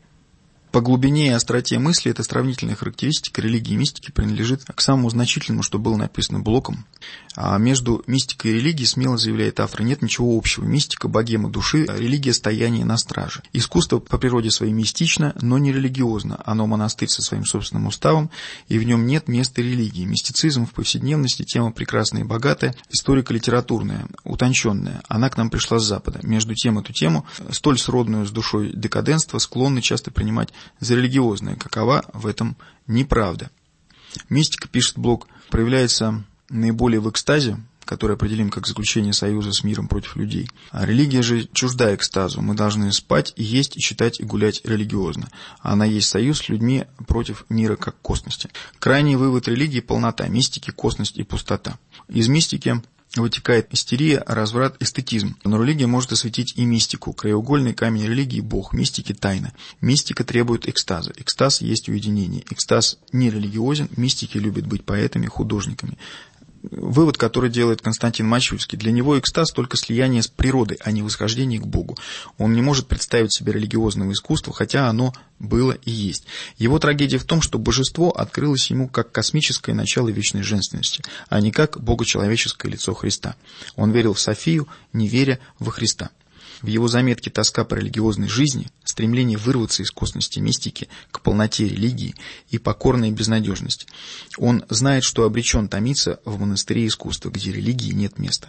По глубине и остроте мысли эта сравнительная характеристика религии и мистики принадлежит к самому значительному, что было написано Блоком. А между мистикой и религией, смело заявляет автор, нет ничего общего. Мистика – богема души, а религия – стояние на страже. Искусство по природе своей мистично, но не религиозно. Оно монастырь со своим собственным уставом, и в нем нет места религии. Мистицизм в повседневности – тема прекрасная и богатая, историко-литературная, утонченная. Она к нам пришла с Запада. Между тем эту тему, столь сродную с душой декаденства, склонны часто принимать за религиозное. Какова в этом неправда? Мистика, пишет Блок, проявляется наиболее в экстазе, который определим как заключение союза с миром против людей. А религия же чужда экстазу. Мы должны спать, и есть, и читать, и гулять религиозно. Она есть союз с людьми против мира как косности. Крайний вывод религии – полнота, мистики, косность и пустота. Из мистики вытекает истерия, разврат, эстетизм. Но религия может осветить и мистику. Краеугольный камень религии – Бог, мистики – тайна. Мистика требует экстаза. Экстаз есть уединение. Экстаз не религиозен, мистики любят быть поэтами, художниками. вывод, который делает Константин Мачульский. Для него экстаз только слияние с природой, а не восхождение к Богу. Он не может представить себе религиозного искусства, хотя оно было и есть. Его трагедия в том, что божество открылось ему как космическое начало вечной женственности, а не как богочеловеческое лицо Христа. Он верил в Софию, не веря во Христа. В его заметке «Тоска по религиозной жизни», стремление вырваться из косности мистики к полноте религии и покорная безнадежность. Он знает, что обречен томиться в монастыре искусства, где религии нет места.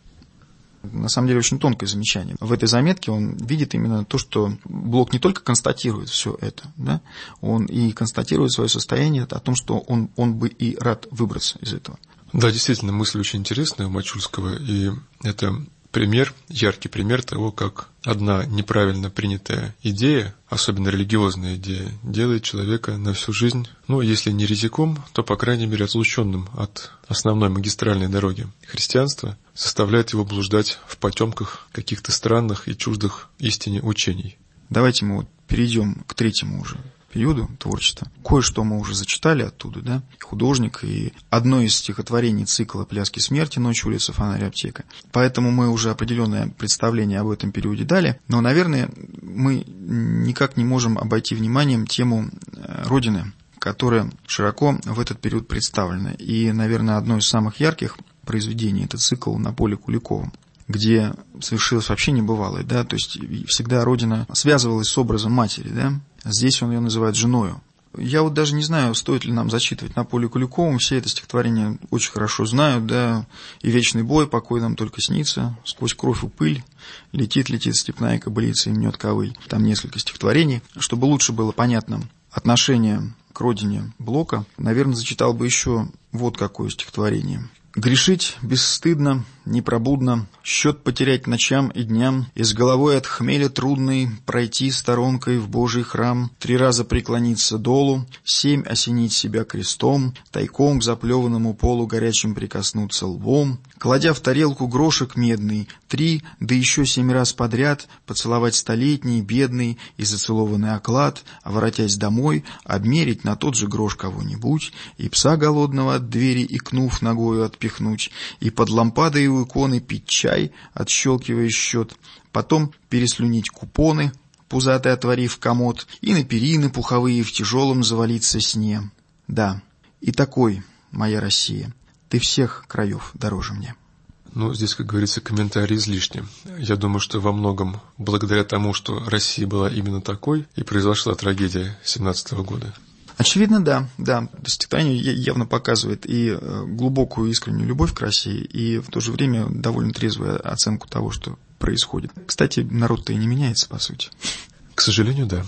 На самом деле очень тонкое замечание. В этой заметке он видит именно то, что Блок не только констатирует все это, да, он и констатирует свое состояние о том, что он, он бы и рад выбраться из этого. Да, действительно, мысль очень интересная у Мачульского, и это пример, яркий пример того, как одна неправильно принятая идея, особенно религиозная идея, делает человека на всю жизнь, ну, если не еретиком, то, по крайней мере, отлученным от основной магистральной дороги христианства, заставляет его блуждать в потемках каких-то странных и чуждых истине учений. Давайте мы вот перейдем к третьему уже периоду творчества. Кое-что мы уже зачитали оттуда, да, художник, и одно из стихотворений цикла «Пляски смерти», «Ночь, улица, фонарь, аптека». Поэтому мы уже определенное представление об этом периоде дали, но, наверное, мы никак не можем обойти вниманием тему Родины, которая широко в этот период представлена. И, наверное, одно из самых ярких произведений – это цикл «На поле Куликовым», где совершилось вообще небывалое, да, то есть всегда Родина связывалась с образом матери, да, здесь он ее называет женою. Я вот даже не знаю, стоит ли нам зачитывать «На поле Куликовым», все это стихотворение очень хорошо знают, да, и «Вечный бой, покой нам только снится, сквозь кровь и пыль, летит-летит степная кобылица и мнет ковыль». Там несколько стихотворений. Чтобы лучше было понятно отношение к родине Блока, наверное, зачитал бы еще вот какое стихотворение. «Грешить бесстыдно, непробудно, счет потерять ночам и дням, и с головой от хмеля трудной пройти сторонкой в Божий храм, три раза преклониться долу, семь осенить себя крестом, тайком к заплеванному полу горячим прикоснуться лбом, кладя в тарелку грошек медный, три, да еще семь раз подряд поцеловать столетний, бедный и зацелованный оклад, а воротясь домой, обмерить на тот же грош кого-нибудь, и пса голодного от двери икнув ногою отпихнуть, и под лампадой у иконы пить чай, отщелкивая счет, потом переслюнить купоны, пузатый отворив комод, и на перины пуховые в тяжелом завалиться сне. Да, и такой, моя Россия, ты всех краев дороже мне». Ну, здесь, как говорится, комментарий излишний. Я думаю, что во многом благодаря тому, что Россия была именно такой, и произошла трагедия семнадцатого года. Очевидно, да, да. Стихотворение явно показывает и глубокую искреннюю любовь к России, и в то же время довольно трезвую оценку того, что происходит. Кстати, народ-то и не меняется, по сути. К сожалению, да.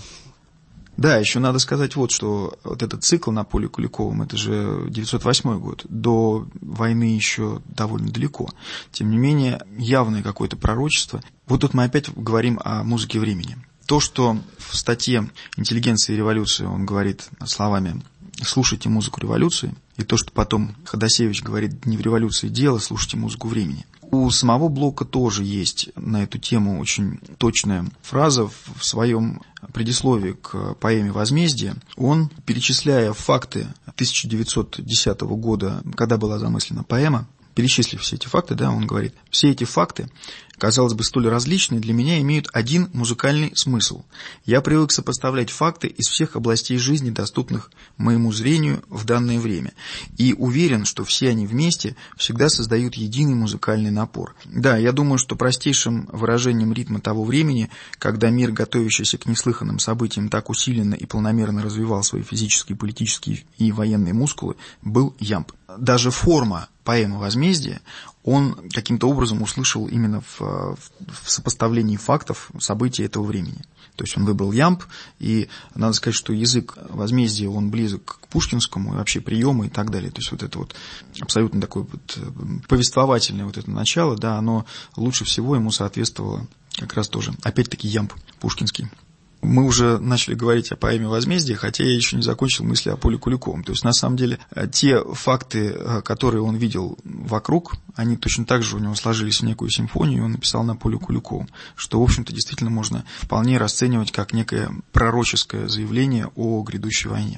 Да, еще надо сказать вот, что вот этот цикл «На поле Куликовым» — это же девятьсот восьмой год, до войны еще довольно далеко. Тем не менее, явное какое-то пророчество. Вот тут мы опять говорим о музыке времени. То, что в статье «Интеллигенция и революция» он говорит словами «слушайте музыку революции», и то, что потом Ходосевич говорит «не в революции дело, слушайте музыку времени». У самого Блока тоже есть на эту тему очень точная фраза в своем предисловии к поэме «Возмездие». Он, перечисляя факты тысяча девятьсот десятого года, когда была замыслена поэма, перечислив все эти факты, да, он говорит: «Все эти факты, казалось бы, столь различные, для меня имеют один музыкальный смысл. Я привык сопоставлять факты из всех областей жизни, доступных моему зрению в данное время, и уверен, что все они вместе всегда создают единый музыкальный напор. Да, я думаю, что простейшим выражением ритма того времени, когда мир, готовящийся к неслыханным событиям, так усиленно и полномерно развивал свои физические, политические и военные мускулы, был ямб». Даже форма поэмы «Возмездие» он каким-то образом услышал именно в, в сопоставлении фактов событий этого времени. То есть он выбрал ямб, и надо сказать, что язык «Возмездия» он близок к пушкинскому, и вообще приемы и так далее. То есть вот это вот абсолютно такое вот повествовательное вот это начало, да, оно лучше всего ему соответствовало как раз тоже, опять-таки, ямб пушкинский. Мы уже начали говорить о поэме «Возмездие», хотя я еще не закончил мысли о поле Куликовом. То есть, на самом деле, те факты, которые он видел вокруг, они точно так же у него сложились в некую симфонию, и он написал «На поле Куликовом», что, в общем-то, действительно можно вполне расценивать как некое пророческое заявление о грядущей войне.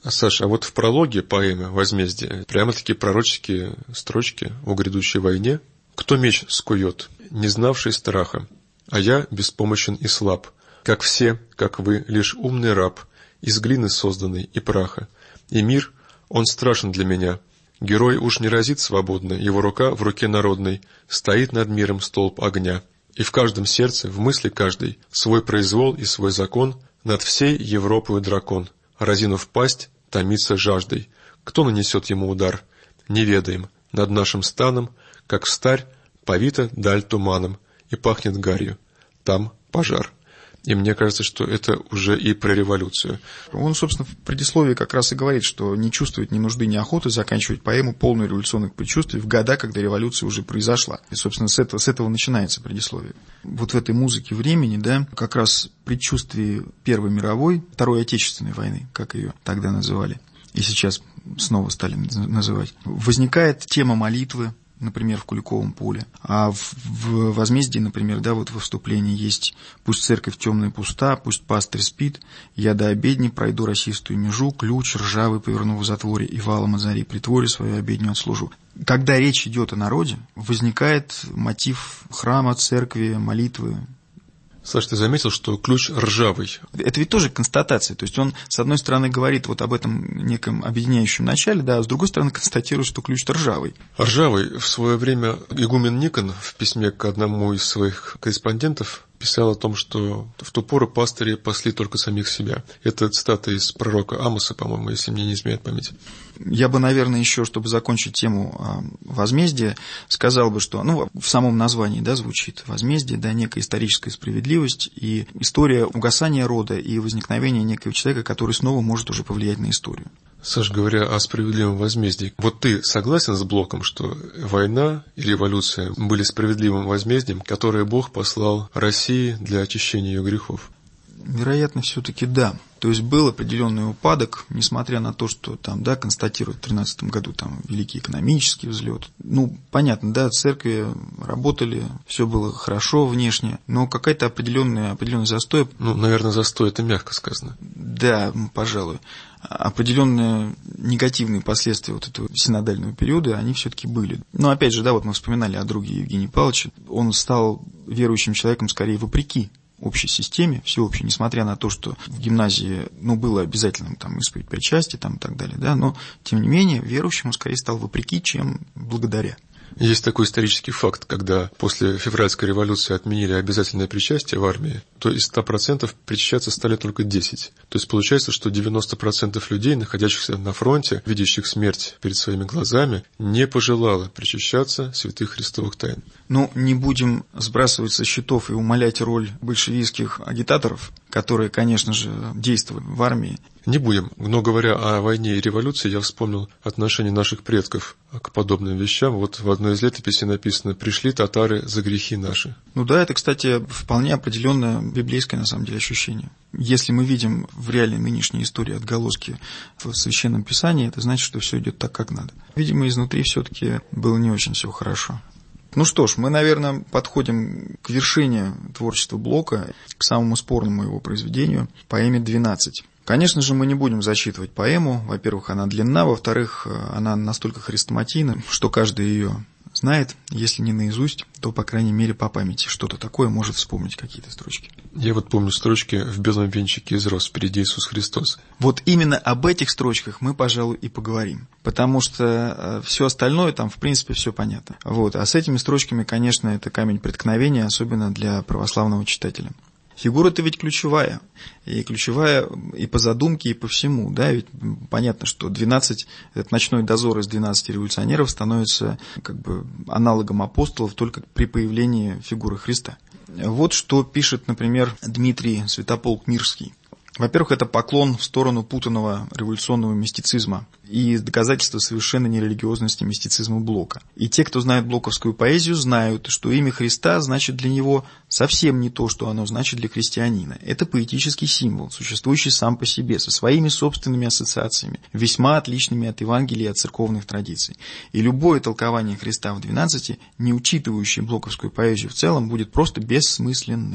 Саша, а вот в прологе поэмы «Возмездие» прямо-таки пророческие строчки о грядущей войне. «Кто меч скует, не знавший страха, а я беспомощен и слаб, как все, как вы, лишь умный раб, из глины созданный и праха. И мир, он страшен для меня. Герой уж не разит свободно, его рука в руке народной, стоит над миром столб огня. И в каждом сердце, в мысли каждой, свой произвол и свой закон, над всей Европою дракон, разинув пасть, томится жаждой. Кто нанесет ему удар? Не ведаем. Над нашим станом, как встарь, повита даль туманом, и пахнет гарью. Там пожар». И мне кажется, что это уже и про революцию. Он, собственно, в предисловии как раз и говорит, что не чувствует ни нужды, ни охоты заканчивать поэму полную революционных предчувствий в года, когда революция уже произошла. И, собственно, с этого, с этого начинается предисловие. Вот в этой музыке времени, да, как раз предчувствие Первой мировой, Второй Отечественной войны, как ее тогда называли, и сейчас снова стали называть, возникает тема молитвы, например, в Куликовом поле. А в, в «Возмездии», например, да, вот во вступлении есть: «Пусть церковь темная и пуста, пусть пастырь спит, я до обедни пройду расистую межу, ключ ржавый поверну в затворе, и валом озари притворе свою обедню отслужу». Когда речь идет о народе, возникает мотив храма, церкви, молитвы. Саш, ты заметил, что ключ ржавый? Это ведь тоже констатация. То есть он, с одной стороны, говорит вот об этом неком объединяющем начале, да, а с другой стороны констатирует, что ключ-то ржавый. Ржавый. В свое время игумен Никон в письме к одному из своих корреспондентов писал о том, что в ту пору пастыри пасли только самих себя. Это цитата из пророка Амоса, по-моему, если мне не изменяет память. Я бы, наверное, еще, чтобы закончить тему возмездия, сказал бы, что, ну, в самом названии, да, звучит возмездие, да, некая историческая справедливость и история угасания рода и возникновения некого человека, который снова может уже повлиять на историю. Саш, говоря о справедливом возмездии, вот ты согласен с Блоком, что война и революция были справедливым возмездием, которое Бог послал России для очищения ее грехов? Вероятно, все-таки да. То есть был определенный упадок, несмотря на то, что там, да, констатируют в тринадцатом году там великий экономический взлет. Ну, понятно, да, церкви работали, все было хорошо внешне, но какая-то определенная, определенный застой. Ну, наверное, застой — это мягко сказано. Да, пожалуй. Определенные негативные последствия вот этого синодального периода, они все-таки были. Но опять же, да, вот мы вспоминали о друге Евгении Павловиче. Он стал верующим человеком скорее вопреки общей системе, всеобщей, несмотря на то, что в гимназии, ну, было обязательным там исповедь причастия там и так далее, да, но, тем не менее, верующим он скорее стал вопреки, чем благодаря. Есть такой исторический факт, когда после февральской революции отменили обязательное причастие в армии, то из ста процентов причащаться стали только десять. То есть получается, что девяносто процентов людей, находящихся на фронте, видящих смерть перед своими глазами, не пожелало причащаться святых христовых тайн. Ну, не будем сбрасывать со счетов и умалять роль большевистских агитаторов, которые, конечно же, действовали в армии. Не будем. Но говоря о войне и революции, я вспомнил отношение наших предков к подобным вещам. Вот в одной из летописей написано: «Пришли татары за грехи наши». Ну да, это, кстати, вполне определенное библейское, на самом деле, ощущение. Если мы видим в реальной нынешней истории отголоски в Священном Писании, это значит, что все идет так, как надо. Видимо, изнутри все-таки было не очень все хорошо. Ну что ж, мы, наверное, подходим к вершине творчества Блока, к самому спорному его произведению, поэме «двенадцать». Конечно же, мы не будем зачитывать поэму. Во-первых, она длинна, во-вторых, она настолько хрестоматийна, что каждый ее знает. Если не наизусть, то, по крайней мере, по памяти что-то такое может вспомнить, какие-то строчки. Я вот помню строчки: «В белом венчике изрос впереди Иисус Христос». Вот именно об этих строчках мы, пожалуй, и поговорим. Потому что все остальное там, в принципе, все понятно. Вот. А с этими строчками, конечно, это камень преткновения, особенно для православного читателя. Фигура-то ведь ключевая, и ключевая и по задумке, и по всему, да, ведь понятно, что двенадцать, этот ночной дозор из двенадцати революционеров становится как бы аналогом апостолов только при появлении фигуры Христа. Вот что пишет, например, Дмитрий Святополк Мирский. Во-первых, это поклон в сторону путанного революционного мистицизма и доказательство совершенно нерелигиозности мистицизма Блока. И те, кто знает блоковскую поэзию, знают, что имя Христа значит для него совсем не то, что оно значит для христианина. Это поэтический символ, существующий сам по себе, со своими собственными ассоциациями, весьма отличными от Евангелия и от церковных традиций. И любое толкование Христа в двенадцати, не учитывающее блоковскую поэзию в целом, будет просто бессмысленным.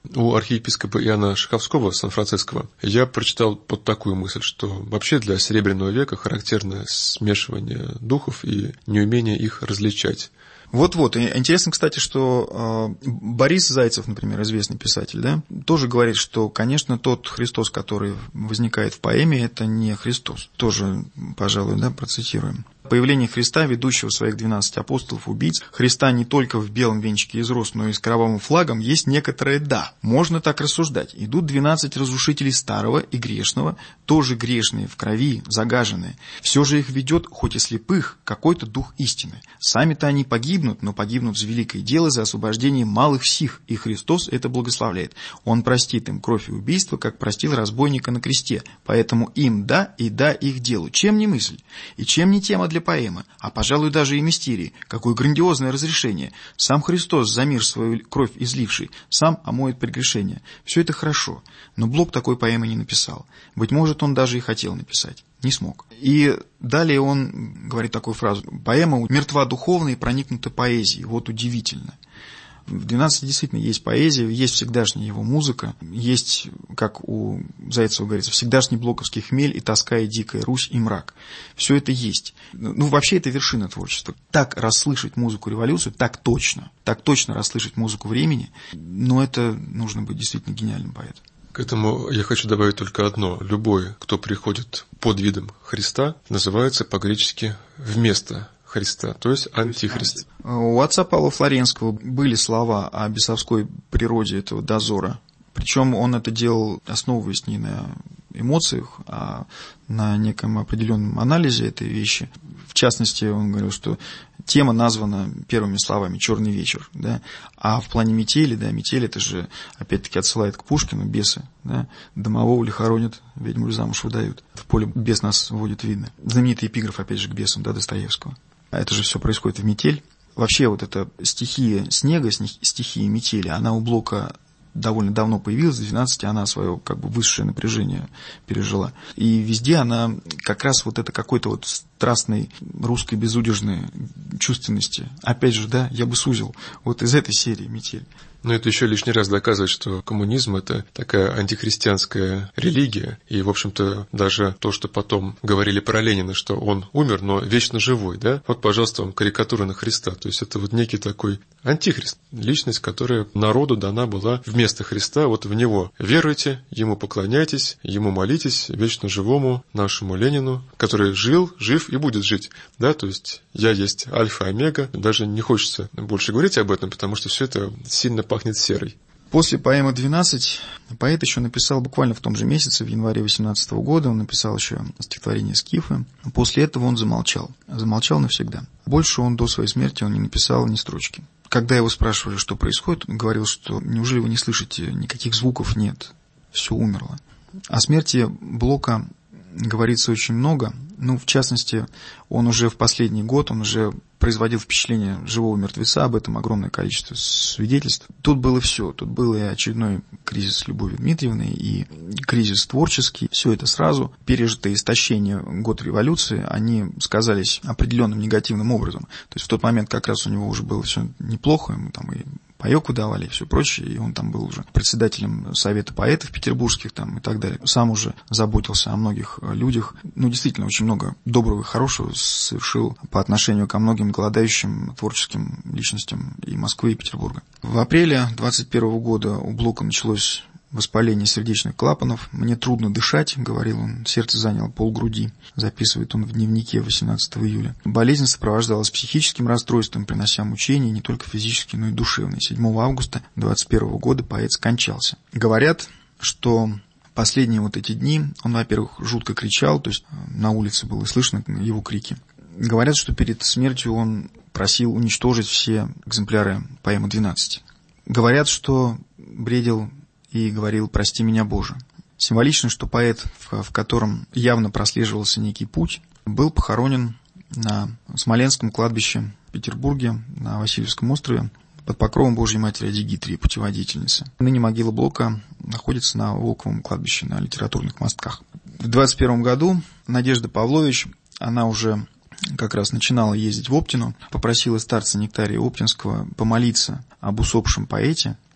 У архиепископа Иоанна Шаховского, Сан-Франциского, я прочитал под такую мысль, что вообще для Серебряного века характерно смешивание духов и неумение их различать. Вот-вот. Интересно, кстати, что э, Борис Зайцев, например, известный писатель, да, тоже говорит, что, конечно, тот Христос, который возникает в поэме, это не Христос. Тоже, пожалуй, да, процитируем. Появление Христа, ведущего своих двенадцать апостолов убийц, Христа не только в белом венчике из роз, но и с кровавым флагом, есть некоторое «да». Можно так рассуждать. Идут двенадцать разрушителей старого и грешного, тоже грешные, в крови, загаженные. Все же их ведет, хоть и слепых, какой-то дух истины. Сами-то они погибнут, но погибнут за великое дело, за освобождение малых сих, и Христос это благословляет. Он простит им кровь и убийство, как простил разбойника на кресте. Поэтому им «да» и «да» их делу. Чем не мысль? И чем не тема для поэмы, а, пожалуй, даже и мистерии. Какое грандиозное разрешение. Сам Христос, за мир свою кровь изливший, сам омоет прегрешения. Все это хорошо, но Блок такой поэмы не написал. Быть может, он даже и хотел написать. Не смог. И далее он говорит такую фразу. Поэма мертва духовно и проникнута поэзией. Вот удивительно. В двенадцати действительно есть поэзия, есть всегдашняя его музыка, есть, как у Зайцева говорится, всегдашний блоковский хмель и тоска, и дикая Русь, и мрак. Все это есть. Ну, вообще, это вершина творчества. Так расслышать музыку революции, так точно, так точно расслышать музыку времени, но это нужно быть действительно гениальным поэтом. К этому я хочу добавить только одно. Любой, кто приходит под видом Христа, называется по-гречески «вместо Христа», то есть антихрист. У отца Павла Флоренского были слова о бесовской природе этого дозора. Причем он это делал, основываясь не на эмоциях, а на неком определенном анализе этой вещи. В частности, он говорил, что тема названа первыми словами «черный вечер». Да? А в плане метели, да, метель это же опять-таки отсылает к Пушкину, бесы. Да? Домового ли хоронят, ведьму ли замуж выдают. В поле бес нас водит, видно. Знаменитый эпиграф, опять же, к бесам, да, Достоевского. А это же все происходит в метель. Вообще вот эта стихия снега, стихия метели, она у Блока довольно давно появилась, в двенадцати она свое как бы высшее напряжение пережила. И везде она как раз вот это какой-то вот страстной русской безудержной чувственности. Опять же, да, я бы сузил вот из этой серии «Метель». Но это еще лишний раз доказывает, что коммунизм – это такая антихристианская религия. И, в общем-то, даже то, что потом говорили про Ленина, что он умер, но вечно живой, да? Вот, пожалуйста, вам карикатура на Христа. То есть это вот некий такой антихрист, личность, которая народу дана была вместо Христа. Вот в него веруйте, ему поклоняйтесь, ему молитесь, вечно живому нашему Ленину, который жил, жив и будет жить. Да? То есть я есть альфа и омега. Даже не хочется больше говорить об этом, потому что все это сильно пахнет серой. После поэмы «двенадцать» поэт еще написал буквально в том же месяце, в январе восемнадцатого года, он написал еще стихотворение «Скифы». После этого он замолчал. Замолчал навсегда. Больше он до своей смерти он не написал ни строчки. Когда его спрашивали, что происходит, он говорил, что неужели вы не слышите, никаких звуков нет, все умерло. О смерти Блока говорится очень много. Ну, в частности, он уже в последний год, он уже производил впечатление живого мертвеца, об этом огромное количество свидетельств. Тут было все. Тут был и очередной кризис Любови Дмитриевны, и кризис творческий. Все это сразу. Пережитое истощение, год революции, они сказались определенным негативным образом. То есть в тот момент как раз у него уже было все неплохо, ему там и паёк выдавали и все прочее, и он там был уже председателем Совета поэтов петербургских там, и так далее. Сам уже заботился о многих людях. Ну, действительно, очень много доброго и хорошего совершил по отношению ко многим голодающим творческим личностям и Москвы, и Петербурга. В апреле двадцать первого года у Блока началось воспаление сердечных клапанов. «Мне трудно дышать», — говорил он, сердце заняло полгруди. Записывает он в дневнике восемнадцатого июля. Болезнь сопровождалась психическим расстройством, принося мучения не только физические, но и душевные. седьмого августа двадцать первого года поэт скончался. Говорят, что последние вот эти дни он, во-первых, жутко кричал, то есть на улице было слышно его крики. Говорят, что перед смертью он просил уничтожить все экземпляры поэмы «двенадцать». Говорят, что бредил и говорил «прости меня, Боже». Символично, что поэт, в котором явно прослеживался некий путь, был похоронен на Смоленском кладбище в Петербурге, на Васильевском острове, под покровом Божьей Матери Адигитрии, путеводительницы. Ныне могила Блока находится на Волковом кладбище, на литературных мостках. В двадцать первом году Надежда Павлович, она уже как раз начинала ездить в Оптину, попросила старца Нектария Оптинского помолиться об усопшем поэте.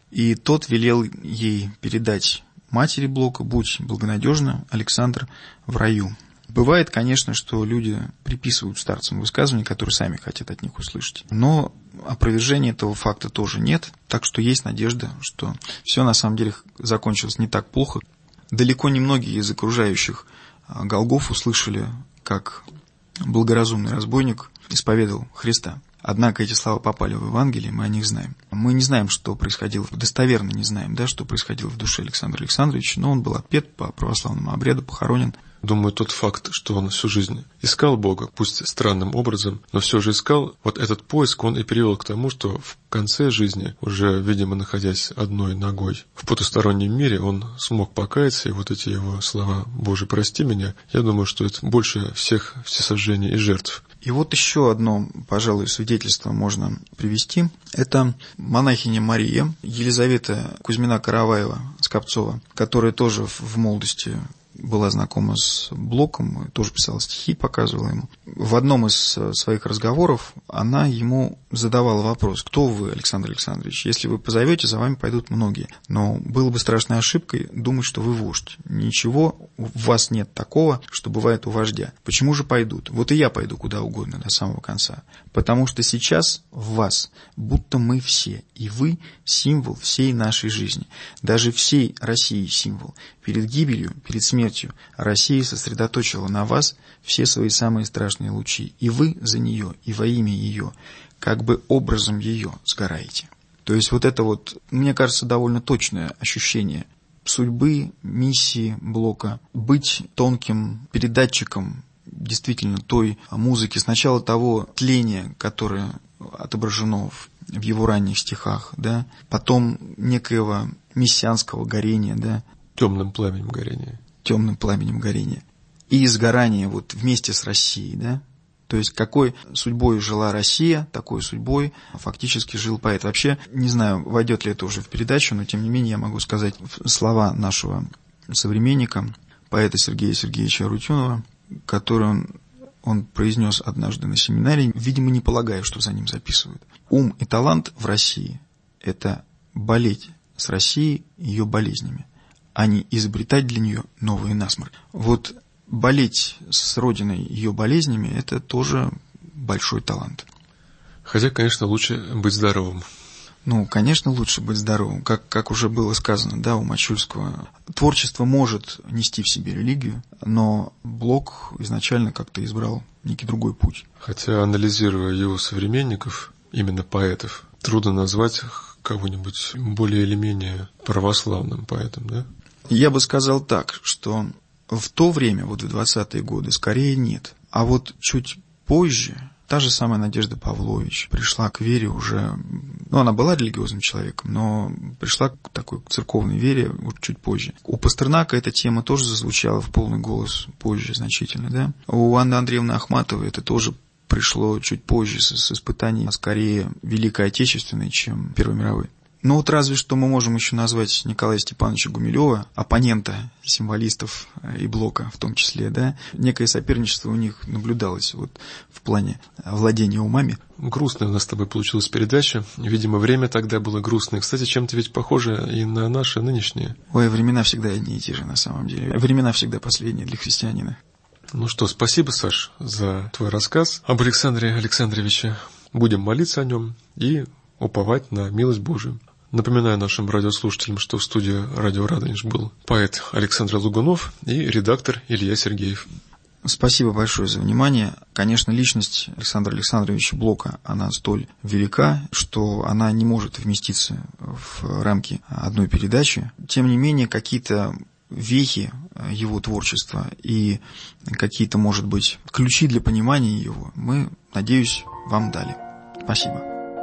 и тот велел ей передать матери Блока: «Будь благонадежна, Александр в раю». Бывает, конечно, что люди приписывают старцам высказывания, которые сами хотят от них услышать. Но опровержения этого факта тоже нет, так что есть надежда, что все на самом деле закончилось не так плохо. Далеко не многие из окружающих Голгофу услышали, как благоразумный разбойник исповедовал Христа. Однако эти слова попали в Евангелие, мы о них знаем. Мы не знаем, что происходило, достоверно не знаем, да, что происходило в душе Александра Александровича, но он был отпет по православному обряду, похоронен. Думаю, тот факт, что он всю жизнь искал Бога, пусть странным образом, но все же искал, вот этот поиск, он и привел к тому, что в конце жизни, уже, видимо, находясь одной ногой в потустороннем мире, он смог покаяться, и вот эти его слова «Боже, прости меня», я думаю, что это больше всех всесожжений и жертв. И вот еще одно, пожалуй, свидетельство можно привести. Это монахиня Мария, Елизавета Кузьмина-Караваева-Скопцова, которая тоже в молодости была знакома с Блоком, тоже писала стихи, показывала ему. В одном из своих разговоров она ему задавала вопрос: «Кто вы, Александр Александрович? Если вы позовете, за вами пойдут многие. Но было бы страшной ошибкой думать, что вы вождь. Ничего у вас нет такого, что бывает у вождя. Почему же пойдут? Вот и я пойду куда угодно до самого конца. Потому что сейчас в вас будто мы все, и вы символ всей нашей жизни. Даже всей России символ. Перед гибелью, перед смертью Россия сосредоточила на вас все свои самые страшные лучи. И вы за нее, и во имя ее, как бы образом ее сгораете». То есть вот это вот, мне кажется, довольно точное ощущение судьбы, миссии Блока, быть тонким передатчиком действительно той музыки, сначала того тления, которое отображено в, в его ранних стихах, да, потом некоего мессианского горения, да, темным пламенем горения. Темным пламенем горения. И изгорание вот вместе с Россией, да. То есть какой судьбой жила Россия, такой судьбой фактически жил поэт. Вообще, не знаю, войдет ли это уже в передачу, но тем не менее я могу сказать слова нашего современника, поэта Сергея Сергеевича Арутюнова, который он, он произнес однажды на семинаре, видимо, не полагая, что за ним записывают. «Ум и талант в России – это болеть с Россией ее болезнями, а не изобретать для нее новые насморки». Вот болеть с родиной ее болезнями – это тоже большой талант. Хотя, конечно, лучше быть здоровым. Ну, конечно, лучше быть здоровым. Как, как уже было сказано, да, у Мачульского, творчество может нести в себе религию, но Блок изначально как-то избрал некий другой путь. Хотя, анализируя его современников, именно поэтов, трудно назвать кого-нибудь более или менее православным поэтом, да? Я бы сказал так, что в то время, вот в двадцатые годы, скорее нет. А вот чуть позже та же самая Надежда Павлович пришла к вере уже, ну, она была религиозным человеком, но пришла к такой церковной вере уже чуть позже. У Пастернака эта тема тоже зазвучала в полный голос позже значительно, да. У Анны Андреевны Ахматовой это тоже пришло чуть позже, с, с испытаний скорее Великой Отечественной, чем Первой мировой. Ну вот разве что мы можем еще назвать Николая Степановича Гумилева, оппонента символистов и Блока в том числе, да. Некое соперничество у них наблюдалось вот в плане владения умами. Грустная у нас с тобой получилась передача. Видимо, время тогда было грустное. Кстати, чем-то ведь похоже и на наши нынешние. Ой, времена всегда одни и те же на самом деле. Времена всегда последние для христианина. Ну что, спасибо, Саш, за твой рассказ об Александре Александровиче. Будем молиться о нем и уповать на милость Божию. Напоминаю нашим радиослушателям, что в студии «Радио Радонеж» был поэт Александр Лугунов и редактор Илья Сергеев. Спасибо большое за внимание. Конечно, личность Александра Александровича Блока, она столь велика, что она не может вместиться в рамки одной передачи. Тем не менее, какие-то вехи его творчества и какие-то, может быть, ключи для понимания его мы, надеюсь, вам дали. Спасибо.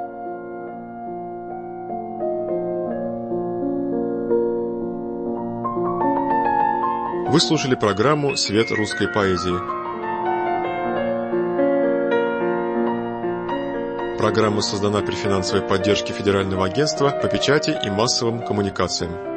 Вы слушали программу «Свет русской поэзии». Программа создана при финансовой поддержке Федерального агентства по печати и массовым коммуникациям.